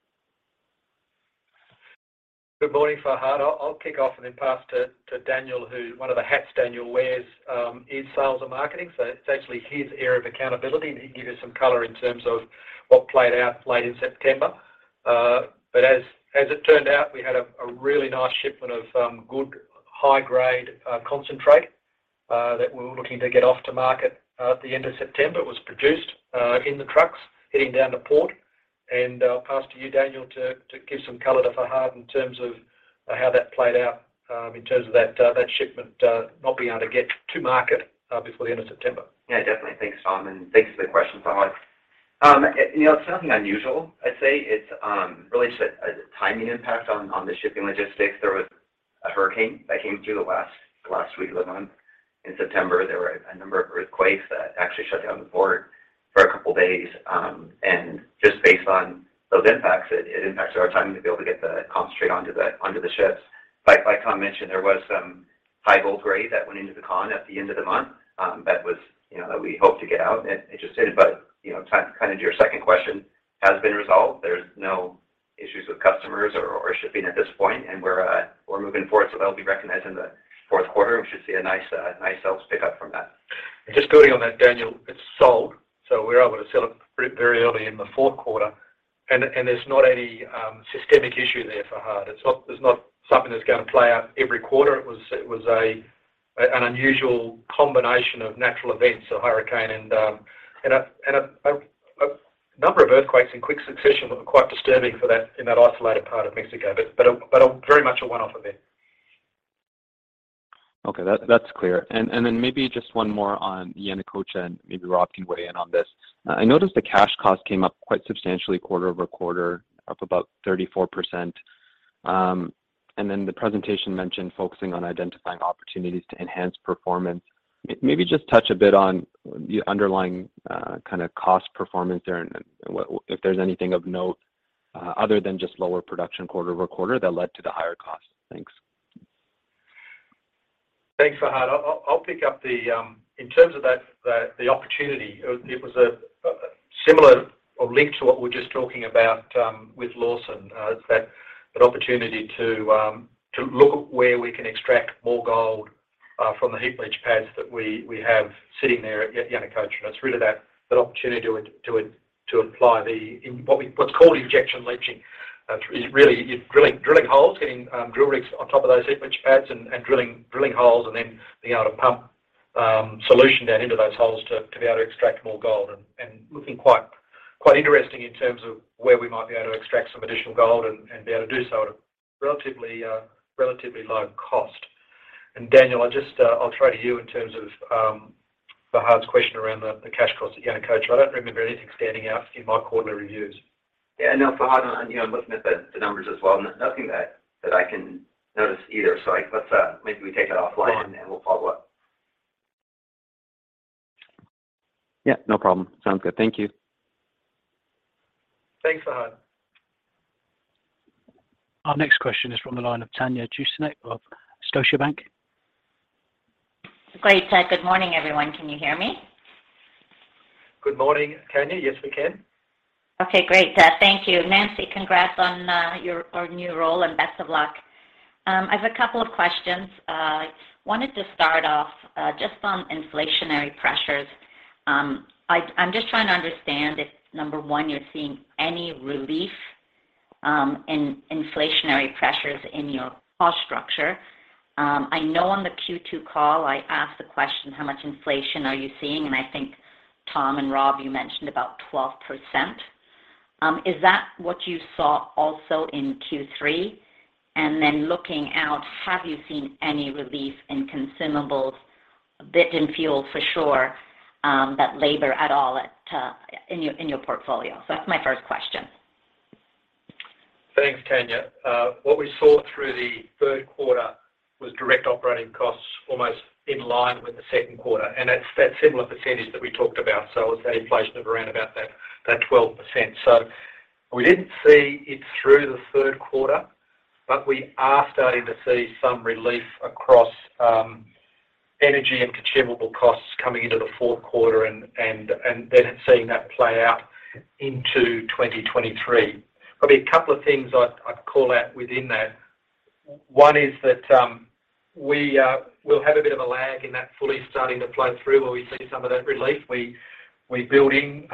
Speaker 2: Good morning, Fahad. I'll kick off and then pass to Daniel, who one of the hats Daniel wears is sales and marketing. So it's actually his area of accountability, and he can give you some colour in terms of what played out late in September. But as it turned out, we had a really nice shipment of good high-grade concentrate that we were looking to get off to market at the end of September. It was produced in the trucks heading down to port. And I'll pass to you, Daniel, to give some colour to Fahad in terms of how that played out in terms of that shipment not being able to get to market before the end of September.
Speaker 9: Yeah, definitely. Thanks, Tom, and thanks for the question, Fahad. It's nothing unusual. I'd say it's really just a timing impact on the shipping logistics. There was a hurricane that came through the last week of the month. In September, there were a number of earthquakes that actually shut down the port for a couple days, and just based on those impacts, it impacted our timing to be able to get the concentrate onto the ships. Like Tom mentioned, there was some high gold grade that went into the con at the end of the month that was that we hoped to get out. It just did, but kind of to your second question, has been resolved. There's no issues with customers or shipping at this point, and we're moving forward, so that'll be recognized in the fourth quarter. We should see a nice sales pickup from that.
Speaker 2: And just building on that, Daniel, it's sold. So we're able to sell it very early in the fourth quarter, and there's not any systemic issue there, Fahad. There's not something that's going to play out every quarter. It was an unusual combination of natural events, a hurricane and a number of earthquakes in quick succession that were quite disturbing for that in that isolated part of Mexico. But very much a one-off event.
Speaker 8: Okay, that's clear. And then maybe just one more on Yanacocha, and maybe Rob can weigh in on this. I noticed the cash cost came up quite substantially quarter over quarter, up about 34%. And then the presentation mentioned focusing on identifying opportunities to enhance performance. Maybe just touch a bit on the underlying kind of cost performance there, and if there's anything of note other than just lower production quarter over quarter that led to the higher costs. Thanks.
Speaker 2: Thanks, Fahad. I'll pick up in terms of the opportunity. It was a similar or linked to what we were just talking about with Lawson. It's that opportunity to look at where we can extract more gold from the heap leach pads that we have sitting there at Yanacocha. And it's really that opportunity to apply what's called injection leaching. Really, you're drilling holes, getting drill rigs on top of those heap leach pads and drilling holes, and then being able to pump solution down into those holes to be able to extract more gold and looking quite interesting in terms of where we might be able to extract some additional gold and be able to do so at a relatively low cost. And Daniel, I'll throw to you in terms of Fahad's question around the cash costs at Yanacocha. I don't remember anything standing out in my quarterly reviews.
Speaker 9: Yeah, no, Fahad, I'm looking at the numbers as well. Nothing that I can notice either. So let's maybe we take it offline and we'll follow up.
Speaker 8: Yeah, no problem. Sounds good. Thank you.
Speaker 2: Thanks, Fahad.
Speaker 1: Our next question is from the line of Tanya Jakusconek of Scotiabank.
Speaker 10: Great. Good morning, everyone. Can you hear me?
Speaker 2: Good morning, Tanya. Yes, we can.
Speaker 10: Okay, great. Thank you. Nancy, congrats on your new role and best of luck. I have a couple of questions. Wanted to start off just on inflationary pressures. I'm just trying to understand if, number one, you're seeing any relief in inflationary pressures in your cost structure. I know on the Q2 call I asked the question, how much inflation are you seeing? And I think Tom and Rob, you mentioned about 12%. Is that what you saw also in Q3? And then looking out, have you seen any relief in consumables, a bit in fuel for sure, that labor at all in your portfolio? So that's my first question.
Speaker 2: Thanks, Tanya. What we saw through the third quarter was direct operating costs almost in line with the second quarter, and that's that similar percentage that we talked about. So it's that inflation of around about that 12%. So we didn't see it through the third quarter, but we are starting to see some relief across energy and consumable costs coming into the fourth quarter, and then seeing that play out into 2023. Probably a couple of things I'd call out within that. One is that we'll have a bit of a lag in that fully starting to flow through where we see some of that relief. We build in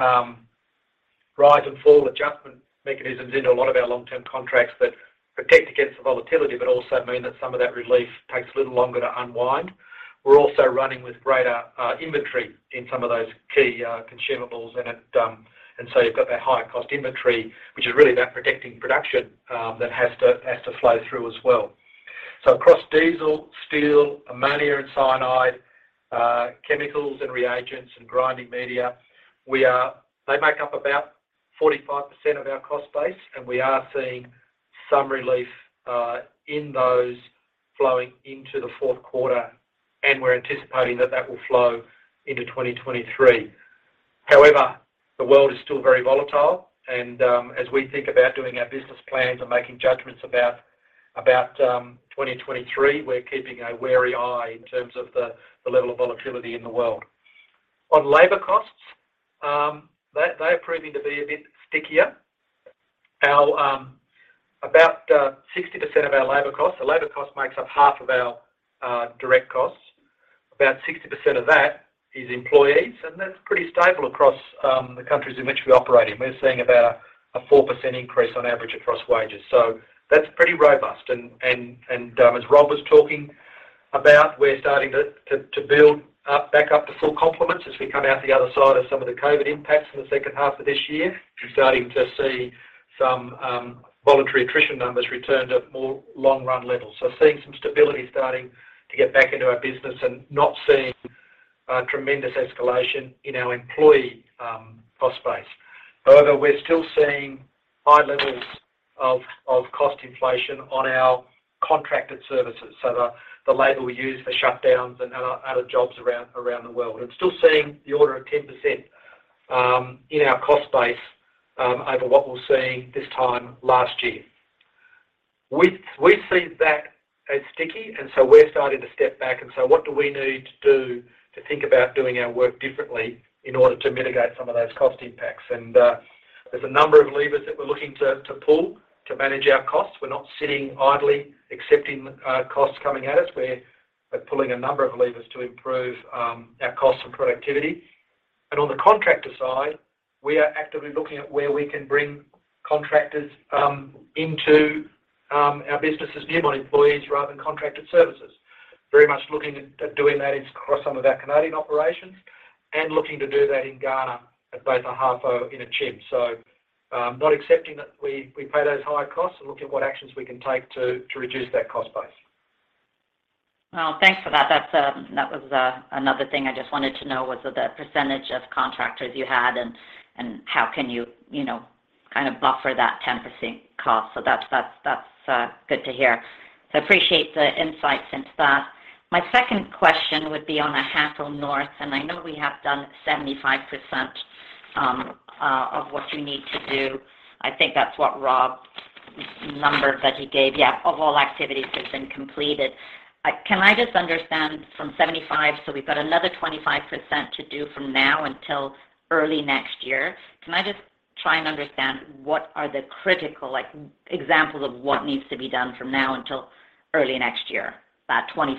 Speaker 2: rise and fall adjustment mechanisms into a lot of our long-term contracts that protect against the volatility, but also mean that some of that relief takes a little longer to unwind. We're also running with greater inventory in some of those key consumables, and so you've got that higher cost inventory, which is really about protecting production that has to flow through as well. So across diesel, steel, ammonia and cyanide, chemicals and reagents and grinding media, they make up about 45% of our cost base, and we are seeing some relief in those flowing into the fourth quarter, and we're anticipating that will flow into 2023. However, the world is still very volatile, and as we think about doing our business plans and making judgments about 2023, we're keeping a wary eye in terms of the level of volatility in the world. On labour costs, they are proving to be a bit stickier. About 60% of our labour costs, the labour cost makes up half of our direct costs. About 60% of that is employees, and that's pretty stable across the countries in which we operate in. We're seeing about a 4% increase on average across wages. So that's pretty robust. And as Rob was talking about, we're starting to build back up to full complements as we come out the other side of some of the COVID impacts in the second half of this year. We're starting to see some voluntary attrition numbers return to more long-run levels. So seeing some stability starting to get back into our business and not seeing tremendous escalation in our employee cost base. However, we're still seeing high levels of cost inflation on our contracted services, so the labour we use for shutdowns and other jobs around the world, and still seeing the order of 10% in our cost base over what we were seeing this time last year. We see that as sticky, and so we're starting to step back and say, what do we need to do to think about doing our work differently in order to mitigate some of those cost impacts? And there's a number of levers that we're looking to pull to manage our costs. We're not sitting idly accepting costs coming at us. We're pulling a number of levers to improve our costs and productivity. And on the contractor side, we are actively looking at where we can bring contractors into our business as Newmont employees rather than contracted services. very much looking at doing that across some of our Canadian operations and looking to do that in Ghana at both Ahafo and Akyem. So not accepting that we pay those higher costs and looking at what actions we can take to reduce that cost base.
Speaker 10: Well, thanks for that. That was another thing I just wanted to know was the percentage of contractors you had and how can you kind of buffer that 10% cost. So that's good to hear. So I appreciate the insights into that. My second question would be on Ahafo North, and I know we have done 75% of what you need to do. I think that's what Rob's number that he gave. Yeah, of all activities has been completed. Can I just understand from 75, so we've got another 25% to do from now until early next year. Can I just try and understand what are the critical examples of what needs to be done from now until early next year, that 25%?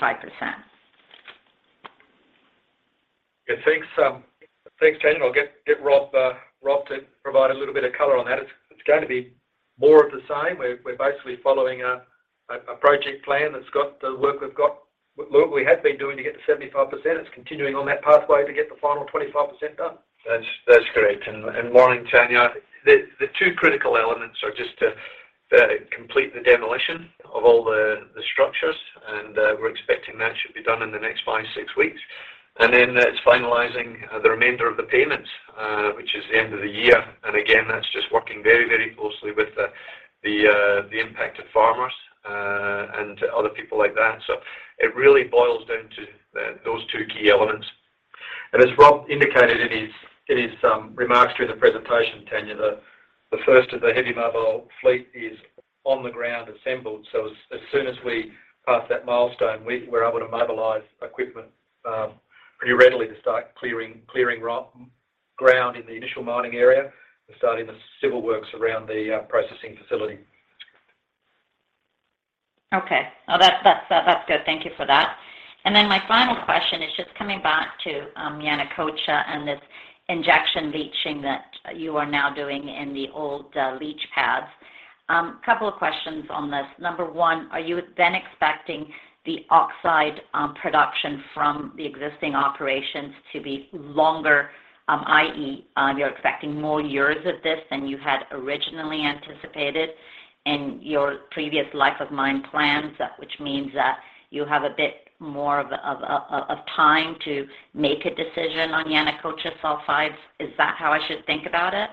Speaker 2: Yeah, thanks, Tanya. I'll get Rob to provide a little bit of colour on that. It's going to be more of the same. We're basically following a project plan that's got the work we have been doing to get to 75%. It's continuing on that pathway to get the final 25% done.
Speaker 3: That's correct. And morning, Tanya. The two critical elements are just to complete the demolition of all the structures, and we're expecting that should be done in the next 5-6 weeks. And then it's finalising the remainder of the payments, which is the end of the year. And again, that's just working very, very closely with the impacted farmers and other people like that. So it really boils down to those two key elements.
Speaker 2: And as Rob indicated in his remarks during the presentation, Tanya, the first of the heavy mobile fleet is on the ground assembled. So as soon as we pass that milestone, we're able to mobilise equipment pretty readily to start clearing ground in the initial mining area and starting the civil works around the processing facility.
Speaker 10: Okay, well, that's good. Thank you for that. And then my final question is just coming back to Yanacocha and this injection leaching that you are now doing in the old leach pads. Couple of questions on this. Number one, are you then expecting the oxide production from the existing operations to be longer, i.e. You're expecting more years of this than you had originally anticipated in your previous life of mine plans, which means that you have a bit more of time to make a decision on Yanacocha sulfides? Is that how I should think about it?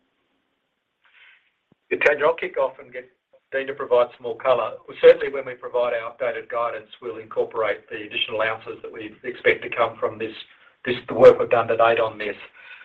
Speaker 2: Yeah, Tanya, I'll kick off and get Dean to provide some more colour. Well, certainly when we provide our updated guidance, we'll incorporate the additional ounces that we expect to come from the work we've done to date on this.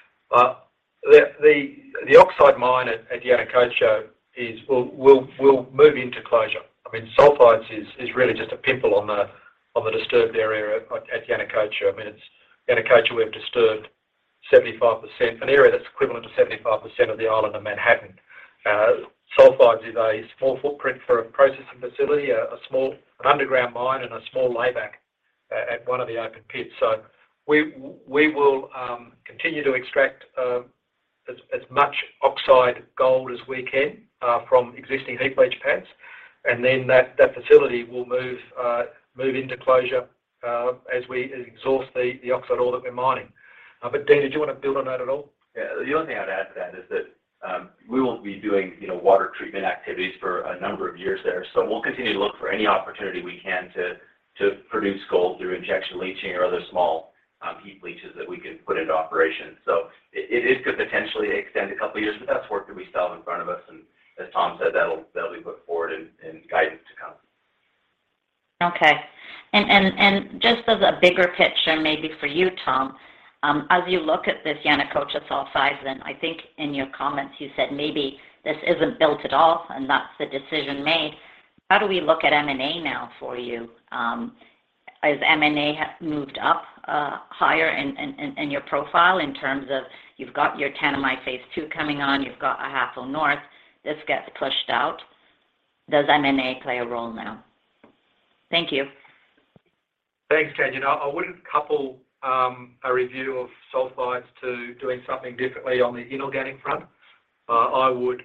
Speaker 2: The oxide mine at Yanacocha will move into closure. I mean, sulfides is really just a pimple on the disturbed area at Yanacocha. I mean, it's Yanacocha we've disturbed 75%, an area that's equivalent to 75% of the island of Manhattan. Sulfides is a small footprint for a processing facility, an underground mine, and a small layback at one of the open pits. So we will continue to extract as much oxide gold as we can from existing heap leach pads, and then that facility will move into closure as we exhaust the oxide ore that we're mining. But Dean, did you want to build on that at all?
Speaker 7: Yeah, the only thing I'd add to that is that we will be doing water treatment activities for a number of years there. So we'll continue to look for any opportunity we can to produce gold through injection leaching or other small heap leaches that we can put into operation. So it could potentially extend a couple of years, but that's work that we still have in front of us. And as Tom said, that'll be put forward in guidance to come.
Speaker 10: Okay. And just as a bigger picture, maybe for you, Tom, as you look at this Yanacocha sulfides, and I think in your comments you said maybe this isn't built at all, and that's the decision made. How do we look at M&A now for you? Has M&A moved up higher in your profile in terms of you've got your Tanami Phase 2 coming on, you've got Ahafo North, this gets pushed out. Does M&A play a role now? Thank you.
Speaker 2: Thanks, Tanya. I wouldn't couple a review of sulfides to doing something differently on the inorganic front. I would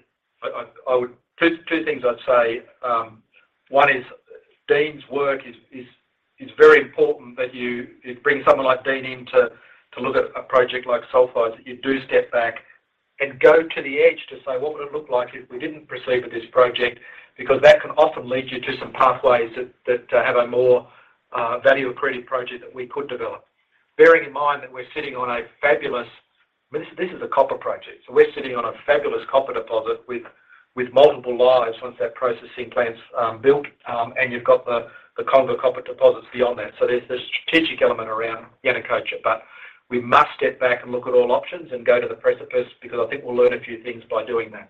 Speaker 2: two things I'd say. One is Dean's work is it's very important that you bring someone like Dean in to look at a project like sulfides, that you do step back and go to the edge to say, what would it look like if we didn't proceed with this project? Because that can often lead you to some pathways that have a more value accretive project that we could develop. Bearing in mind that we're sitting on a fabulous, this is a copper project, so we're sitting on a fabulous copper deposit with multiple lives once that processing plant's built, and you've got the Conga copper deposits beyond that. So there's the strategic element around Yanacocha, but we must step back and look at all options and go to the precipice, because I think we'll learn a few things by doing that.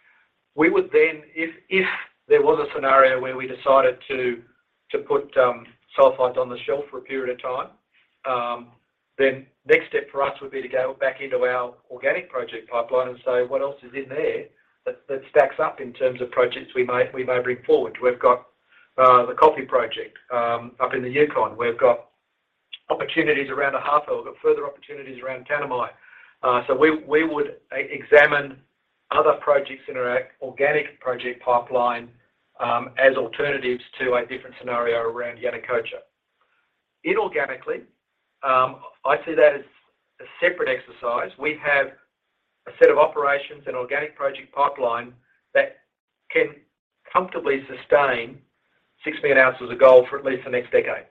Speaker 2: We would then, if there was a scenario where we decided to put sulfides on the shelf for a period of time, then next step for us would be to go back into our organic project pipeline and say what else is in there that stacks up in terms of projects we may bring forward. We've got the coffee project up in the Yukon. We've got opportunities around Ahafo. We've got further opportunities around Tanami. So we would examine other projects in our organic project pipeline as alternatives to a different scenario around Yanacocha. Inorganically, I see that as a separate exercise. We have a set of operations and organic project pipeline that can comfortably sustain 6 million ounces of gold for at least the next decade.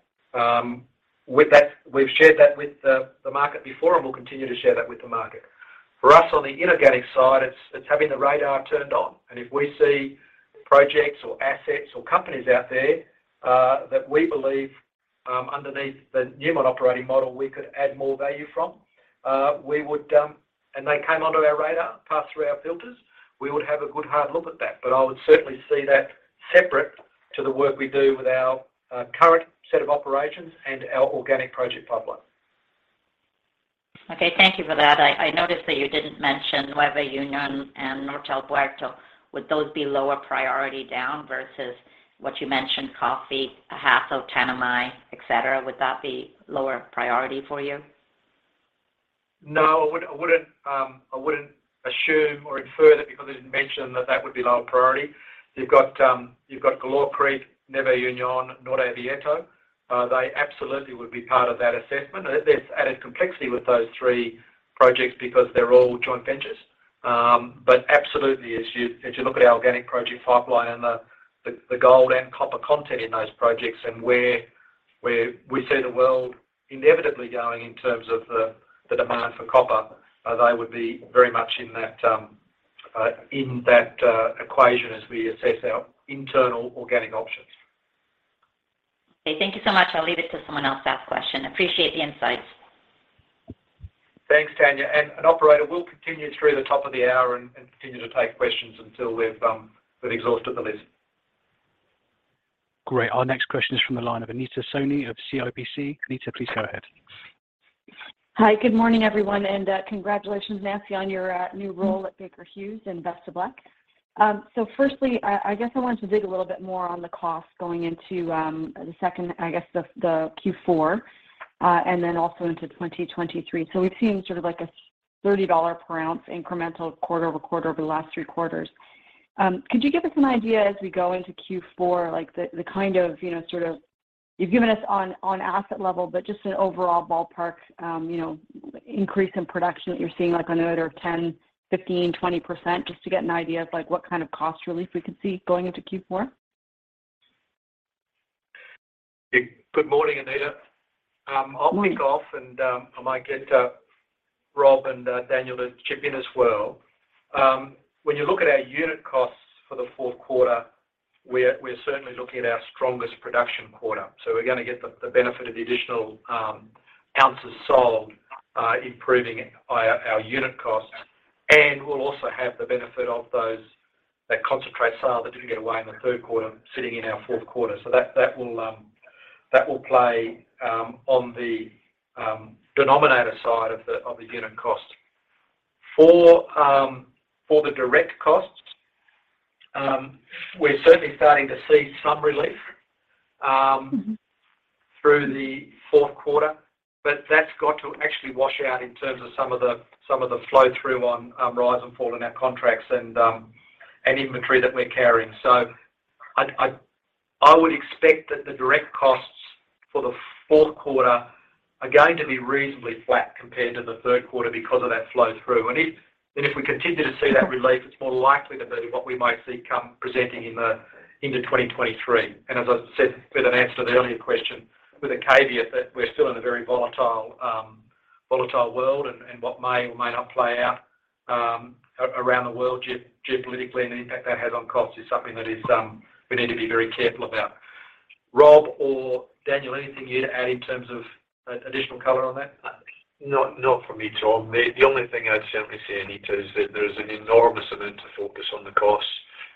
Speaker 2: With that, we've shared that with the market before, and we'll continue to share that with the market. For us on the inorganic side, it's having the radar turned on. And if we see projects or assets or companies out there that we believe underneath the Newmont operating model we could add more value from, we would, and they came onto our radar, passed through our filters, we would have a good hard look at that. But I would certainly see that separate to the work we do with our current set of operations and our organic project pipeline.
Speaker 10: Okay, thank you for that. I noticed that you didn't mention Nueva Union and Norte Alberto. Would those be lower priority down versus what you mentioned, coffee, Ahafo, Tanami, et cetera? Would that be lower priority for you?
Speaker 2: No, I wouldn't assume or infer that because I didn't mention that would be lower priority. You've got Galore Creek, Nueva Union, Norte Abierto. They absolutely would be part of that assessment. There's added complexity with those three projects because they're all joint ventures. But absolutely, as you look at our organic project pipeline and the gold and copper content in those projects and where we see the world inevitably going in terms of the demand for copper, they would be very much in that equation as we assess our internal organic options.
Speaker 10: Okay, thank you so much. I'll leave it to someone else to ask a question. Appreciate the insights.
Speaker 2: Thanks, Tanya. And operator, we'll continue through the top of the hour and continue to take questions until we've exhausted the list.
Speaker 1: Great. Our next question is from the line of Anita Soni of CIBC. Anita, please go ahead.
Speaker 5: Hi, good morning, everyone, and congratulations, Nancy, on your new role at Baker Hughes, and best of luck. So firstly, I guess I wanted to dig a little bit more on the cost going into the second, I guess, the Q4, and then also into 2023. So we've seen sort of like a $30 per ounce incremental quarter over quarter over the last 3 quarters. Could you give us an idea as we go into Q4, like the kind of, sort of, you've given us on asset level, but just an overall ballpark, increase in production that you're seeing, like on the order of 10, 15, 20%, just to get an idea of like what kind of cost relief we could see going into Q4?
Speaker 2: Good morning, Anita. I'll kick off, and I might get Rob and Daniel to chip in as well. When you look at our unit costs for the fourth quarter, we're certainly looking at our strongest production quarter. So we're going to get the benefit of the additional ounces sold, improving our unit costs. And we'll also have the benefit of that concentrate sale that didn't get away in the third quarter sitting in our fourth quarter. So that will play on the denominator side of the unit cost. For the direct costs, we're certainly starting to see some relief through the fourth quarter, but that's got to actually wash out in terms of some of the flow through on rise and fall in our contracts and inventory that we're carrying. So I would expect that the direct costs for the fourth quarter are going to be reasonably flat compared to the third quarter because of that flow through. And if we continue to see that relief, it's more likely to be what we might see come presenting into 2023. And as I said with an answer to the earlier question, with a caveat that we're still in a very volatile world, and what may or may not play out around the world geopolitically, and the impact that has on costs is something that is we need to be very careful about. Rob or Daniel, anything you'd add in terms of additional color on that?
Speaker 3: Not for me, Tom. The only thing I'd certainly say, Anita, is that there's an enormous amount of focus on the costs.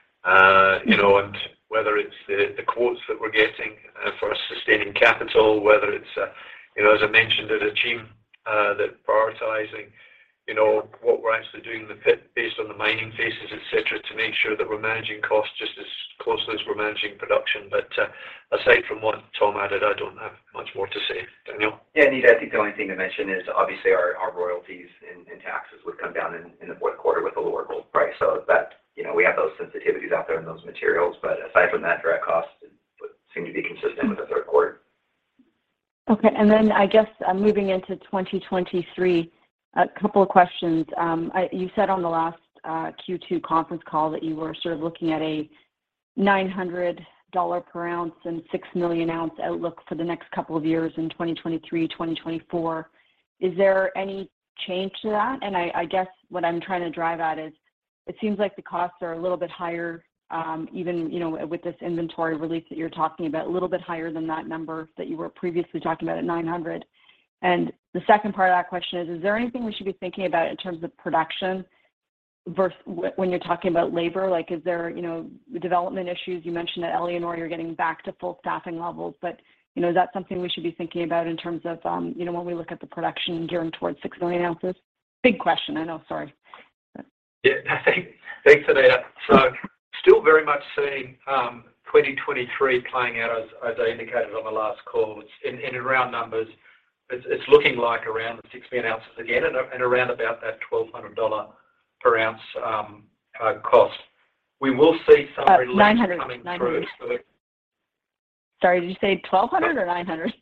Speaker 3: And whether it's the quotes that we're getting for sustaining capital, whether it's as I mentioned, at a team that prioritizing what we're actually doing in the pit based on the mining phases, et cetera, to make sure that we're managing costs just as closely as we're managing production. But aside from what Tom added, I don't have much more to say. Daniel?
Speaker 9: Yeah, Anita, I think the only thing to mention is obviously our royalties and taxes would come down in the fourth quarter with a lower gold price. So that we have those sensitivities out there in those materials. But aside from that, direct costs would seem to be consistent with the third quarter.
Speaker 5: Okay, and then I guess moving into 2023, a couple of questions. You said on the last Q2 conference call that you were sort of looking at a $900 per ounce and 6 million ounce outlook for the next couple of years in 2023, 2024. Is there any change to that? And I guess what I'm trying to drive at is it seems like the costs are a little bit higher, even with this inventory release that you're talking about, a little bit higher than that number that you were previously talking about at 900. And the second part of that question is there anything we should be thinking about in terms of production versus when you're talking about labor? Like, is there, development issues? You mentioned at Éléonore you're getting back to full staffing levels, but, is that something we should be thinking about in terms of, when we look at the production gearing towards 6 million ounces? Big question, I know, sorry.
Speaker 2: Yeah, thanks, Anita. So still very much seeing 2023 playing out as I indicated on the last call. It's in round numbers. It's looking like around the 6 million ounces again, and around about that $1,200 per ounce cost. We will see some relief
Speaker 5: 900,
Speaker 2: coming
Speaker 5: 900.
Speaker 2: through.
Speaker 5: Sorry, did you say 1,200 or 900?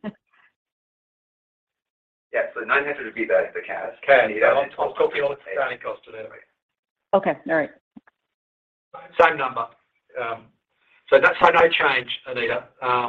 Speaker 9: Yeah, so 900 would be the CAS.
Speaker 2: I'll talking all the sustaining cost today.
Speaker 5: Okay, all right.
Speaker 2: Same number. So that's no change, Anita.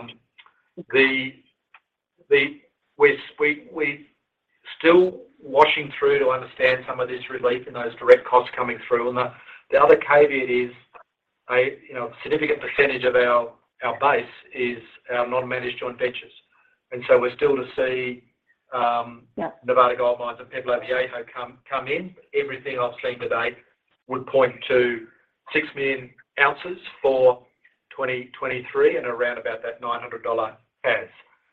Speaker 2: We're still washing through to understand some of this relief and those direct costs coming through. And the other caveat is a significant percentage of our base is our non-managed joint ventures. And so we're still to see Nevada Gold Mines and Pueblo Viejo come in. Everything I've seen to date would point to 6 million ounces for 2023 and around about that $900 CAS.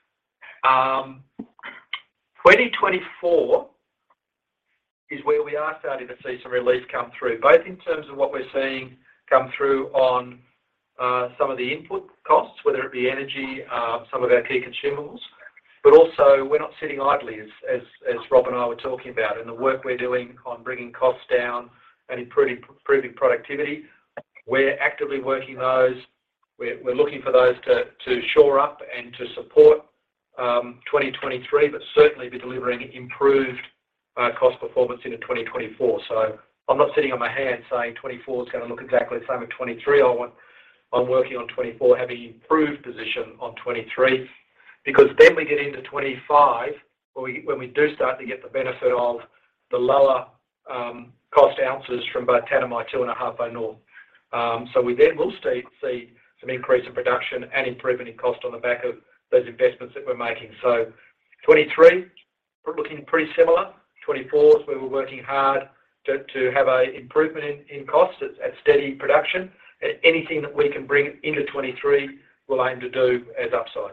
Speaker 2: 2024 is where we are starting to see some relief come through, both in terms of what we're seeing come through on some of the input costs, whether it be energy, some of our key consumables, but also we're not sitting idly, as Rob and I were talking about, and the work we're doing on bringing costs down and improving productivity. We're actively working those. We're looking for those to shore up and to support 2023, but certainly be delivering improved cost performance into 2024. So I'm not sitting on my hands saying 24 is going to look exactly the same as 23. I'm working on 24, having improved position on 23, because then we get into 25 when we do start to get the benefit of the lower cost ounces from both Tanami 2 and Ahafo North. So we then will see some increase in production and improvement in cost on the back of those investments that we're making. So 23, looking pretty similar. 24 is where we're working hard to have an improvement in costs at steady production. Anything that we can bring into 23, we'll aim to do as upside.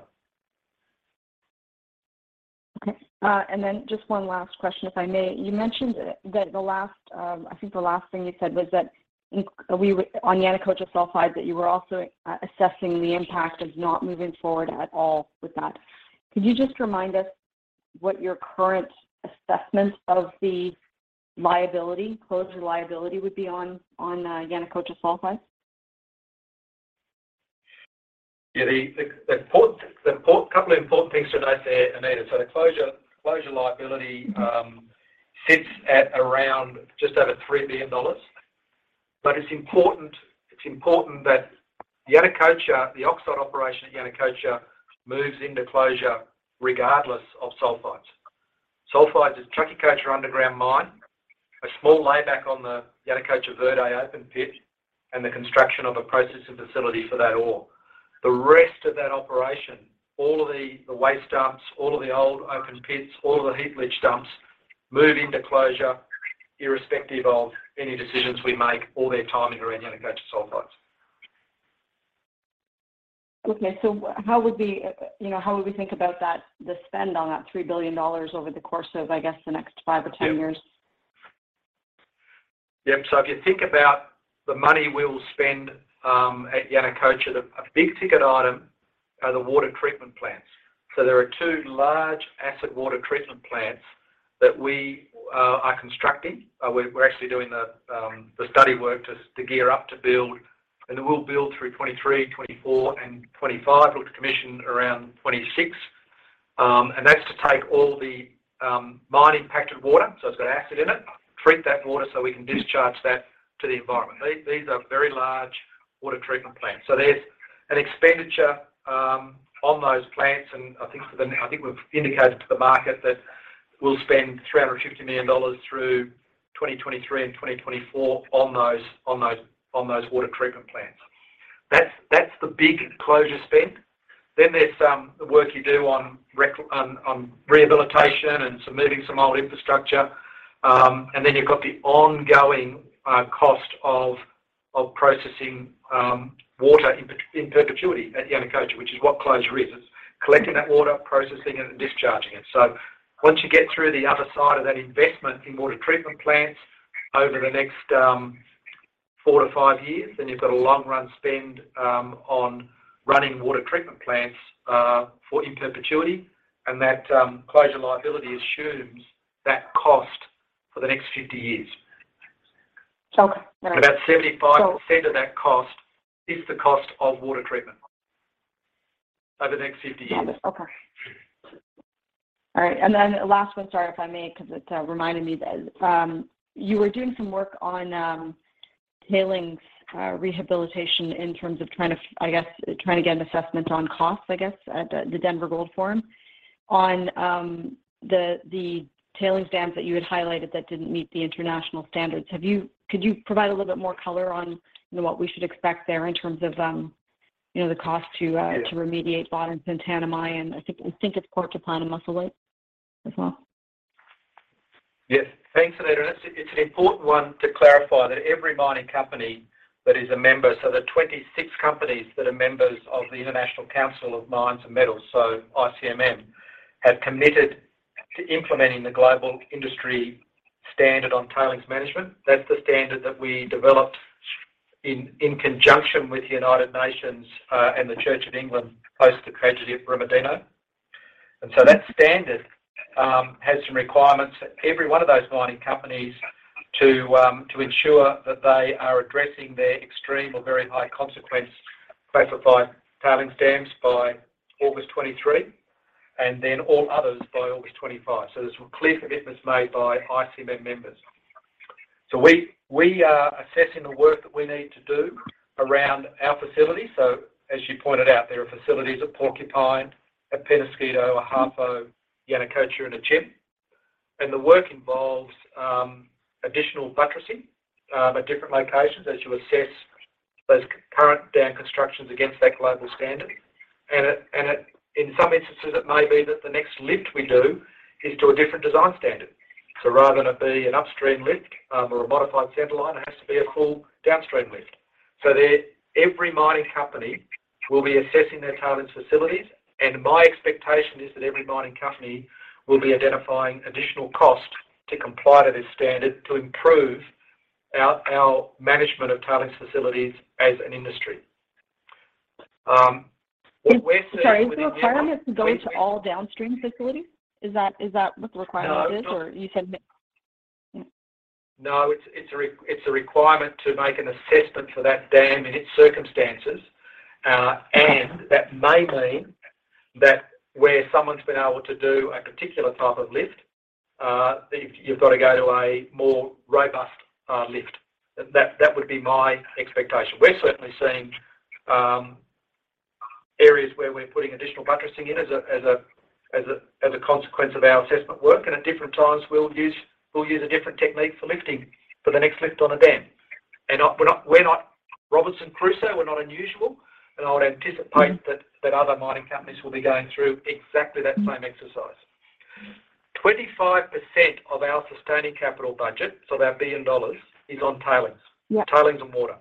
Speaker 5: Okay. And then just one last question, if I may. You mentioned that the last thing you said was that on Yanacocha sulfide that you were also assessing the impact of not moving forward at all with that. Could you just remind us what your current assessment of the closure liability would be on Yanacocha sulfide?
Speaker 2: Yeah, couple of important things to note there, Anita. So the closure liability sits at around just over $3 billion. But it's important that Yanacocha, the oxide operation at Yanacocha, moves into closure regardless of sulfides. Sulfides is Chaquicocha underground mine, a small layback on the Yanacocha Verde open pit, and the construction of a processing facility for that ore. The rest of that operation, all of the waste dumps, all of the old open pits, all of the heap leach dumps, move into closure irrespective of any decisions we make or their timing around Yanacocha sulfides.
Speaker 5: Okay, so how would we think about that, the spend on that $3 billion over the course of, I guess, the next 5 or 10 years?
Speaker 2: Yep. So if you think about the money we will spend at Yanacocha, a big ticket item are the water treatment plants. So there are 2 large acid water treatment plants that we are constructing. We're actually doing the study work to gear up to build, and we'll build through 23, 24, and 25. Look to commission around 26, and that's to take all the mine impacted water, so it's got acid in it, treat that water so we can discharge that to the environment. These are very large water treatment plants. So there's an expenditure on those plants, and I think we've indicated to the market that we'll spend $350 million through 2023 and 2024 on those water treatment plants. That's the big closure spend. Then there's the work you do on rehabilitation and moving some old infrastructure, and then you've got the ongoing cost of processing water in perpetuity at Yanacocha, which is what closure is. It's collecting that water, processing it, and discharging it. So once you get through the other side of that investment in water treatment plants over the next 4 to 5 years, then you've got a long run spend on running water treatment plants in perpetuity, and that closure liability assumes that cost for the next 50 years.
Speaker 5: Okay. Right.
Speaker 2: About 75% of that cost is the cost of water treatment over the next 50 years.
Speaker 5: Okay. All right, and then the last one, sorry if I may, because it reminded me that you were doing some work on tailings rehabilitation in terms of trying to get an assessment on costs, I guess, at the Denver Gold Forum on the tailings dams that you had highlighted that didn't meet the international standards. Could you provide a little bit more color on what we should expect there in terms of the cost to remediate Boddington and Tanami, and I think it's Porcupine and Musselwhite as well?
Speaker 2: Yes, thanks, Anita. It's an important one to clarify that every mining company that is a member, so the 26 companies that are members of the International Council of Mines and Metals, so ICMM, have committed to implementing the global industry standard on tailings management. That's the standard that we developed in conjunction with the United Nations and the Church of England post the tragedy at Brumadinho. And so that standard has some requirements for every one of those mining companies to ensure that they are addressing their extreme or very high consequence classified tailings dams by August 23, and then all others by August 25. So there's some clear commitments made by ICMM members. So we are assessing the work that we need to do around our facilities. So as you pointed out, there are facilities at Porcupine, at Peñasquito, Ahafo, Yanacocha, and Akyem. And the work involves additional buttressing at different locations as you assess those current dam constructions against that global standard. And in some instances, it may be that the next lift we do is to a different design standard. So rather than it be an upstream lift or a modified centerline, it has to be a full downstream lift. So every mining company will be assessing their tailings facilities, and my expectation is that every mining company will be identifying additional cost to comply to this standard to improve our management of tailings facilities as an industry.
Speaker 5: Is the requirement to go to all downstream facilities? Is that what the requirement is, or you said?
Speaker 2: No, it's a requirement to make an assessment for that dam in its circumstances, And that may mean that where someone's been able to do a particular type of lift, you've got to go to a more robust lift. That would be my expectation. We're certainly seeing areas where we're putting additional buttressing in as a consequence of our assessment work, and at different times we'll use a different technique for lifting for the next lift on a dam. And we're not Robinson Crusoe. We're not unusual, and I would anticipate that other mining companies will be going through exactly that same exercise. 25% of our sustaining capital budget, so about $1 billion, is on tailings, tailings and water.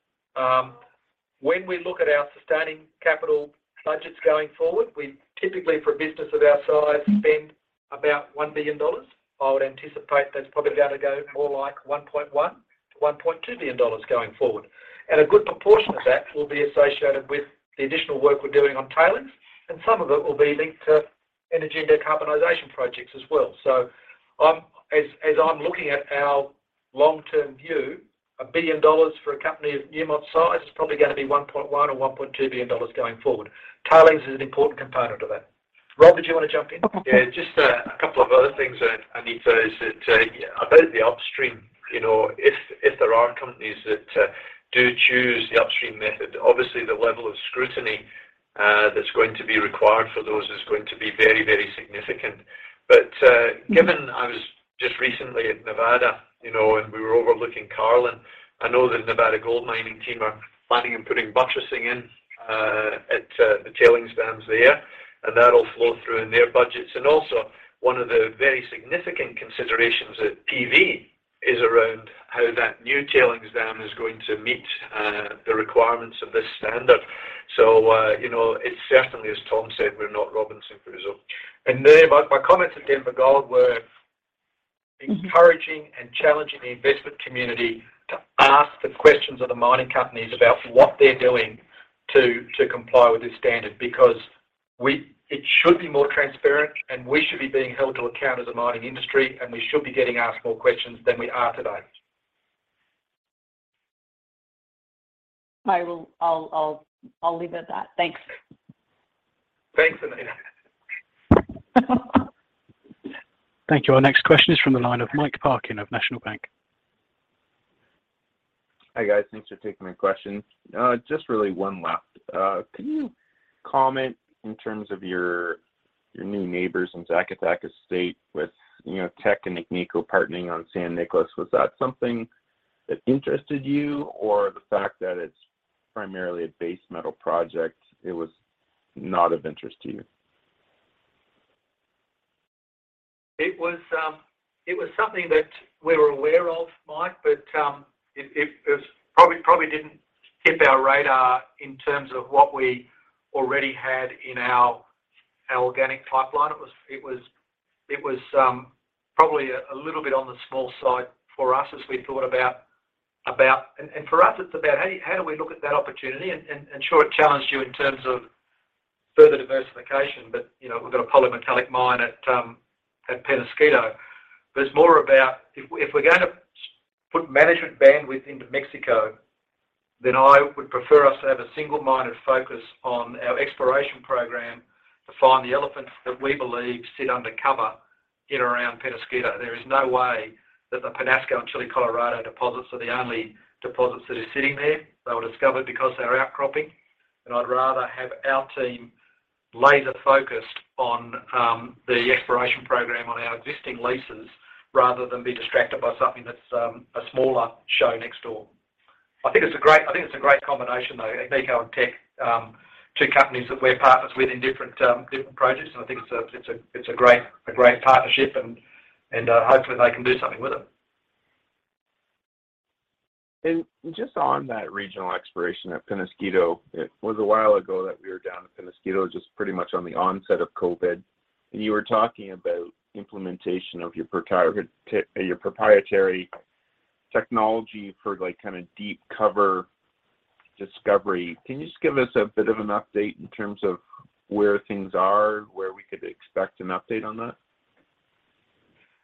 Speaker 2: When we look at our sustaining capital budgets going forward, we typically, for a business of our size, spend about $1 billion. I would anticipate that's probably going to go more like $1.1 to $1.2 billion going forward. And a good proportion of that will be associated with the additional work we're doing on tailings, and some of it will be linked to energy and decarbonisation projects as well. So as I'm looking at our long-term view, $1 billion for a company of Newmont's size is probably going to be $1.1 or $1.2 billion going forward. Tailings is an important component of that. Rob, did you want to jump in?
Speaker 3: Yeah, just a couple of other things, Anita, is that about the upstream. You know, if there are companies that do choose the upstream method, obviously the level of scrutiny that's going to be required for those is going to be very, very significant. But given I was just recently at Nevada, you know, and we were overlooking Carlin, I know the Nevada Gold Mining team are planning on putting buttressing in at the tailings dams there, and that'll flow through in their budgets. And also, one of the very significant considerations at PV is around how that new tailings dam is going to meet the requirements of this standard. So, you know, it's certainly, as Tom said, we're not Robinson Crusoe.
Speaker 2: And then my comments at Denver Gold were encouraging and challenging the investment community to ask the questions of the mining companies about what they're doing to comply with this standard, because it should be more transparent, and we should be being held to account as a mining industry, and we should be getting asked more questions than we are today.
Speaker 5: I'll leave it at that. Thanks.
Speaker 2: Thanks, Anita.
Speaker 1: Thank you. Our next question is from the line of Mike Parkin of National Bank.
Speaker 11: Hi, guys. Thanks for taking my question. Just really one left. Can you comment in terms of your new neighbors in Zacatecas State with, you know, Teck and Agnico partnering on San Nicolas? Was that something that interested you, or the fact that it's primarily a base metal project, it was not of interest to you?
Speaker 2: It was something that we were aware of, Mike, but it was probably didn't hit our radar in terms of what we already had in our organic pipeline. It was probably a little bit on the small side for us as we thought about and for us it's about how do we look at that opportunity, and sure, it challenged you in terms of further diversification, but you know, we've got a polymetallic mine at Penasquito. But it's more about if we're going to put management bandwidth into Mexico, then I would prefer us to have a single-minded focus on our exploration program to find the elephants that we believe sit under cover in and around Penasquito. There is no way that the Penasco and Chile Colorado deposits are the only deposits that are sitting there. They were discovered because they're outcropping, and I'd rather have our team laser focused on the exploration program on our existing leases rather than be distracted by something that's a smaller show next door. I think it's a great combination though. Agnico and Teck, two companies that we're partners with in different projects, and I think it's a great partnership, and hopefully they can do something with it.
Speaker 11: And just on that regional exploration at Penasquito, it was a while ago that we were down at Penasquito, just pretty much on the onset of COVID, and you were talking about implementation of your proprietary technology for like kind of deep cover discovery. Can you just give us a bit of an update in terms of where things are, where we could expect an update on that?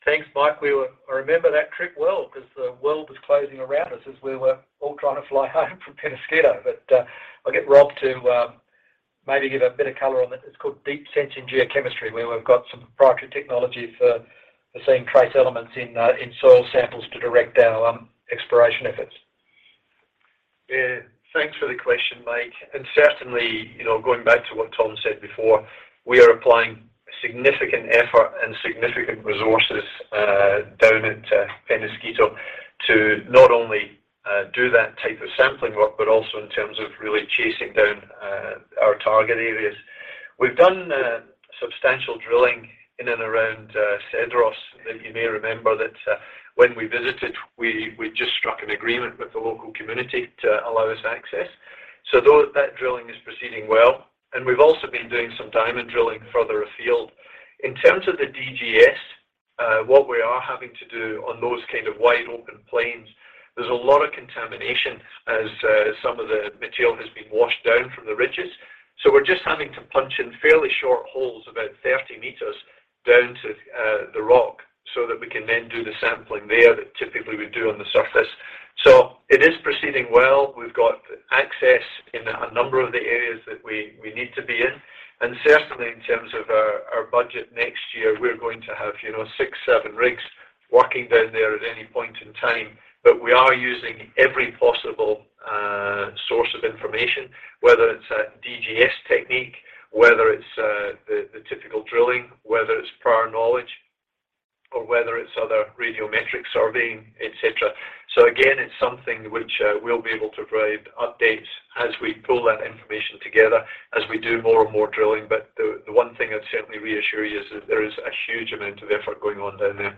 Speaker 2: Thanks, Mike. I remember that trip well because the world was closing around us as we were all trying to fly home from Penasquito. But I'll get Rob to maybe give a bit of colour on it. It's called deep sensing geochemistry, where we've got some proprietary technology for seeing trace elements in soil samples to direct our exploration efforts.
Speaker 3: Yeah, thanks for the question, Mike. And certainly, going back to what Tom said before, we are applying significant effort and significant resources down at Penasquito to not only do that type of sampling work, but also in terms of really chasing down our target areas. We've done substantial drilling in and around Cedros that you may remember that when we visited, we just struck an agreement with the local community to allow us access. So that drilling is proceeding well. And we've also been doing some diamond drilling further afield. In terms of the DGS, what we are having to do on those kind of wide open plains, there's a lot of contamination as some of the material has been washed down from the ridges. So we're just having to punch in fairly short holes, about 30 meters, down to the rock so that we can then do the sampling there that typically we do on the surface. So it is proceeding well. We've got access in a number of the areas that we need to be in. And certainly in terms of our budget next year, we're going to have, 6-7 rigs working down there at any point in time. But we are using every possible source of information, whether it's a DGS technique, whether it's the typical drilling, whether it's prior knowledge, or whether it's other radiometric surveying, etc. So again, it's something which we'll be able to provide updates as we pull that information together, as we do more and more drilling. But the one thing I'd certainly reassure you is that there is a huge amount of effort going on down there.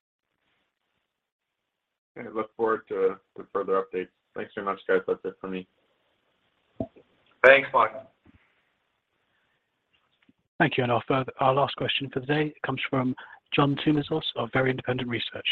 Speaker 11: I look forward to further updates. Thanks very much, guys. That's it for me.
Speaker 2: Thanks, Mike.
Speaker 1: Thank you. And our last question for the day comes from John Tumazos of Very Independent Research.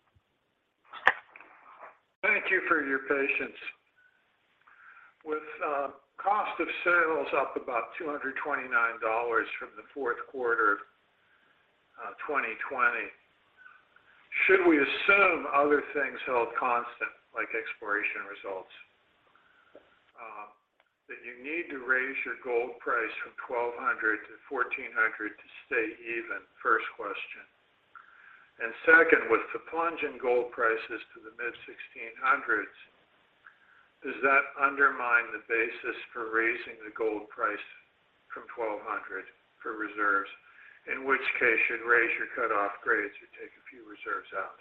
Speaker 12: Thank you for your patience. With cost of sales up about $229 from the fourth quarter of 2020, should we assume other things held constant, like exploration results, that you need to raise your gold price from $1,200 to $1,400 to stay even? First question. And second, with the plunge in gold prices to the mid-1600s, does that undermine the basis for raising the gold price from $1,200 for reserves? In which case, you'd raise your cutoff grades or take a few reserves out.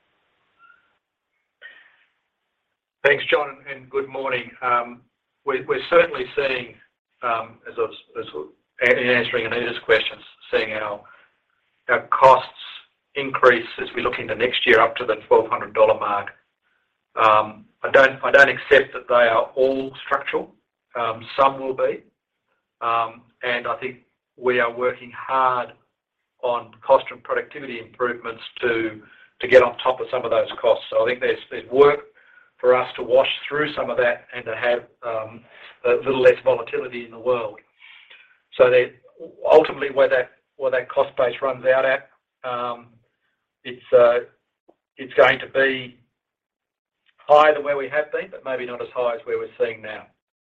Speaker 2: Thanks, John, and good morning. We're certainly seeing, as I was answering Anita's questions, seeing our costs increase as we look into next year up to the $1,200 mark. I don't accept that they are all structural. Some will be, and I think we are working hard on cost and productivity improvements to get on top of some of those costs. So I think there's work for us to wash through some of that and to have a little less volatility in the world. So that ultimately where that cost base runs out at, it's going to be higher than where we have been, but maybe not as high as where we're seeing now.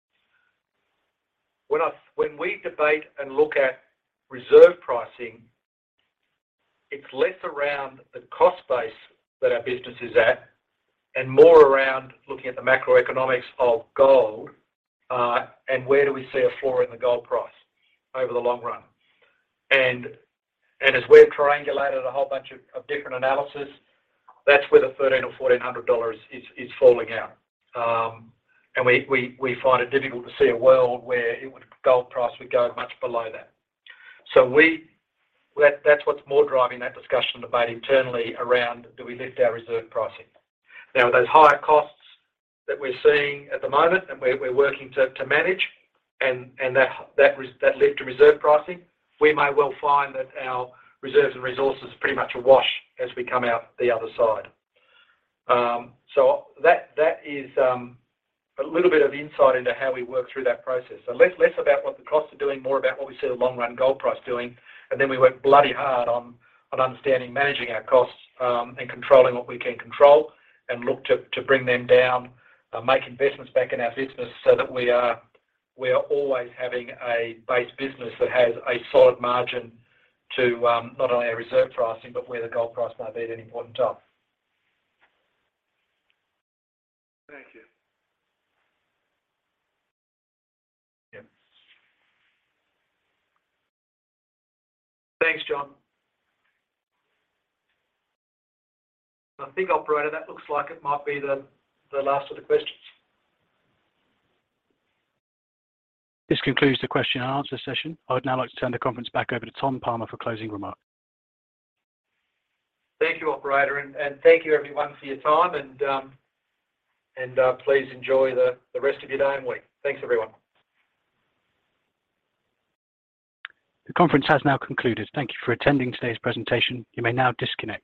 Speaker 2: When we debate and look at reserve pricing, it's less around the cost base that our business is at and more around looking at the macroeconomics of gold and where do we see a floor in the gold price over the long run. And as we've triangulated a whole bunch of different analysis, that's where the $1,300 or $1,400 is falling out. And we find it difficult to see a world where gold price would go much below that. So that's what's more driving that discussion debate internally around do we lift our reserve pricing. Now, those higher costs that we're seeing at the moment and we're working to manage and that lift to reserve pricing, we may well find that our reserves and resources are pretty much a wash as we come out the other side. So that is a little bit of insight into how we work through that process. So less about what the costs are doing, more about what we see the long run gold price doing, and then we work bloody hard on on understanding managing our costs and controlling what we can control, and look to bring them down, make investments back in our business so that we are always having a base business that has a solid margin to not only our reserve pricing, but where the gold price may be at any point in time.
Speaker 12: Thank you.
Speaker 2: Yeah. Thanks, John. I think, operator, that looks like it might be the last of the questions.
Speaker 1: This concludes the question and answer session. I would now like to turn the conference back over to Tom Palmer for closing remarks.
Speaker 2: Thank you, operator, and thank you everyone for your time, and please enjoy the rest of your day and week. Thanks, everyone.
Speaker 1: The conference has now concluded. Thank you for attending today's presentation. You may now disconnect.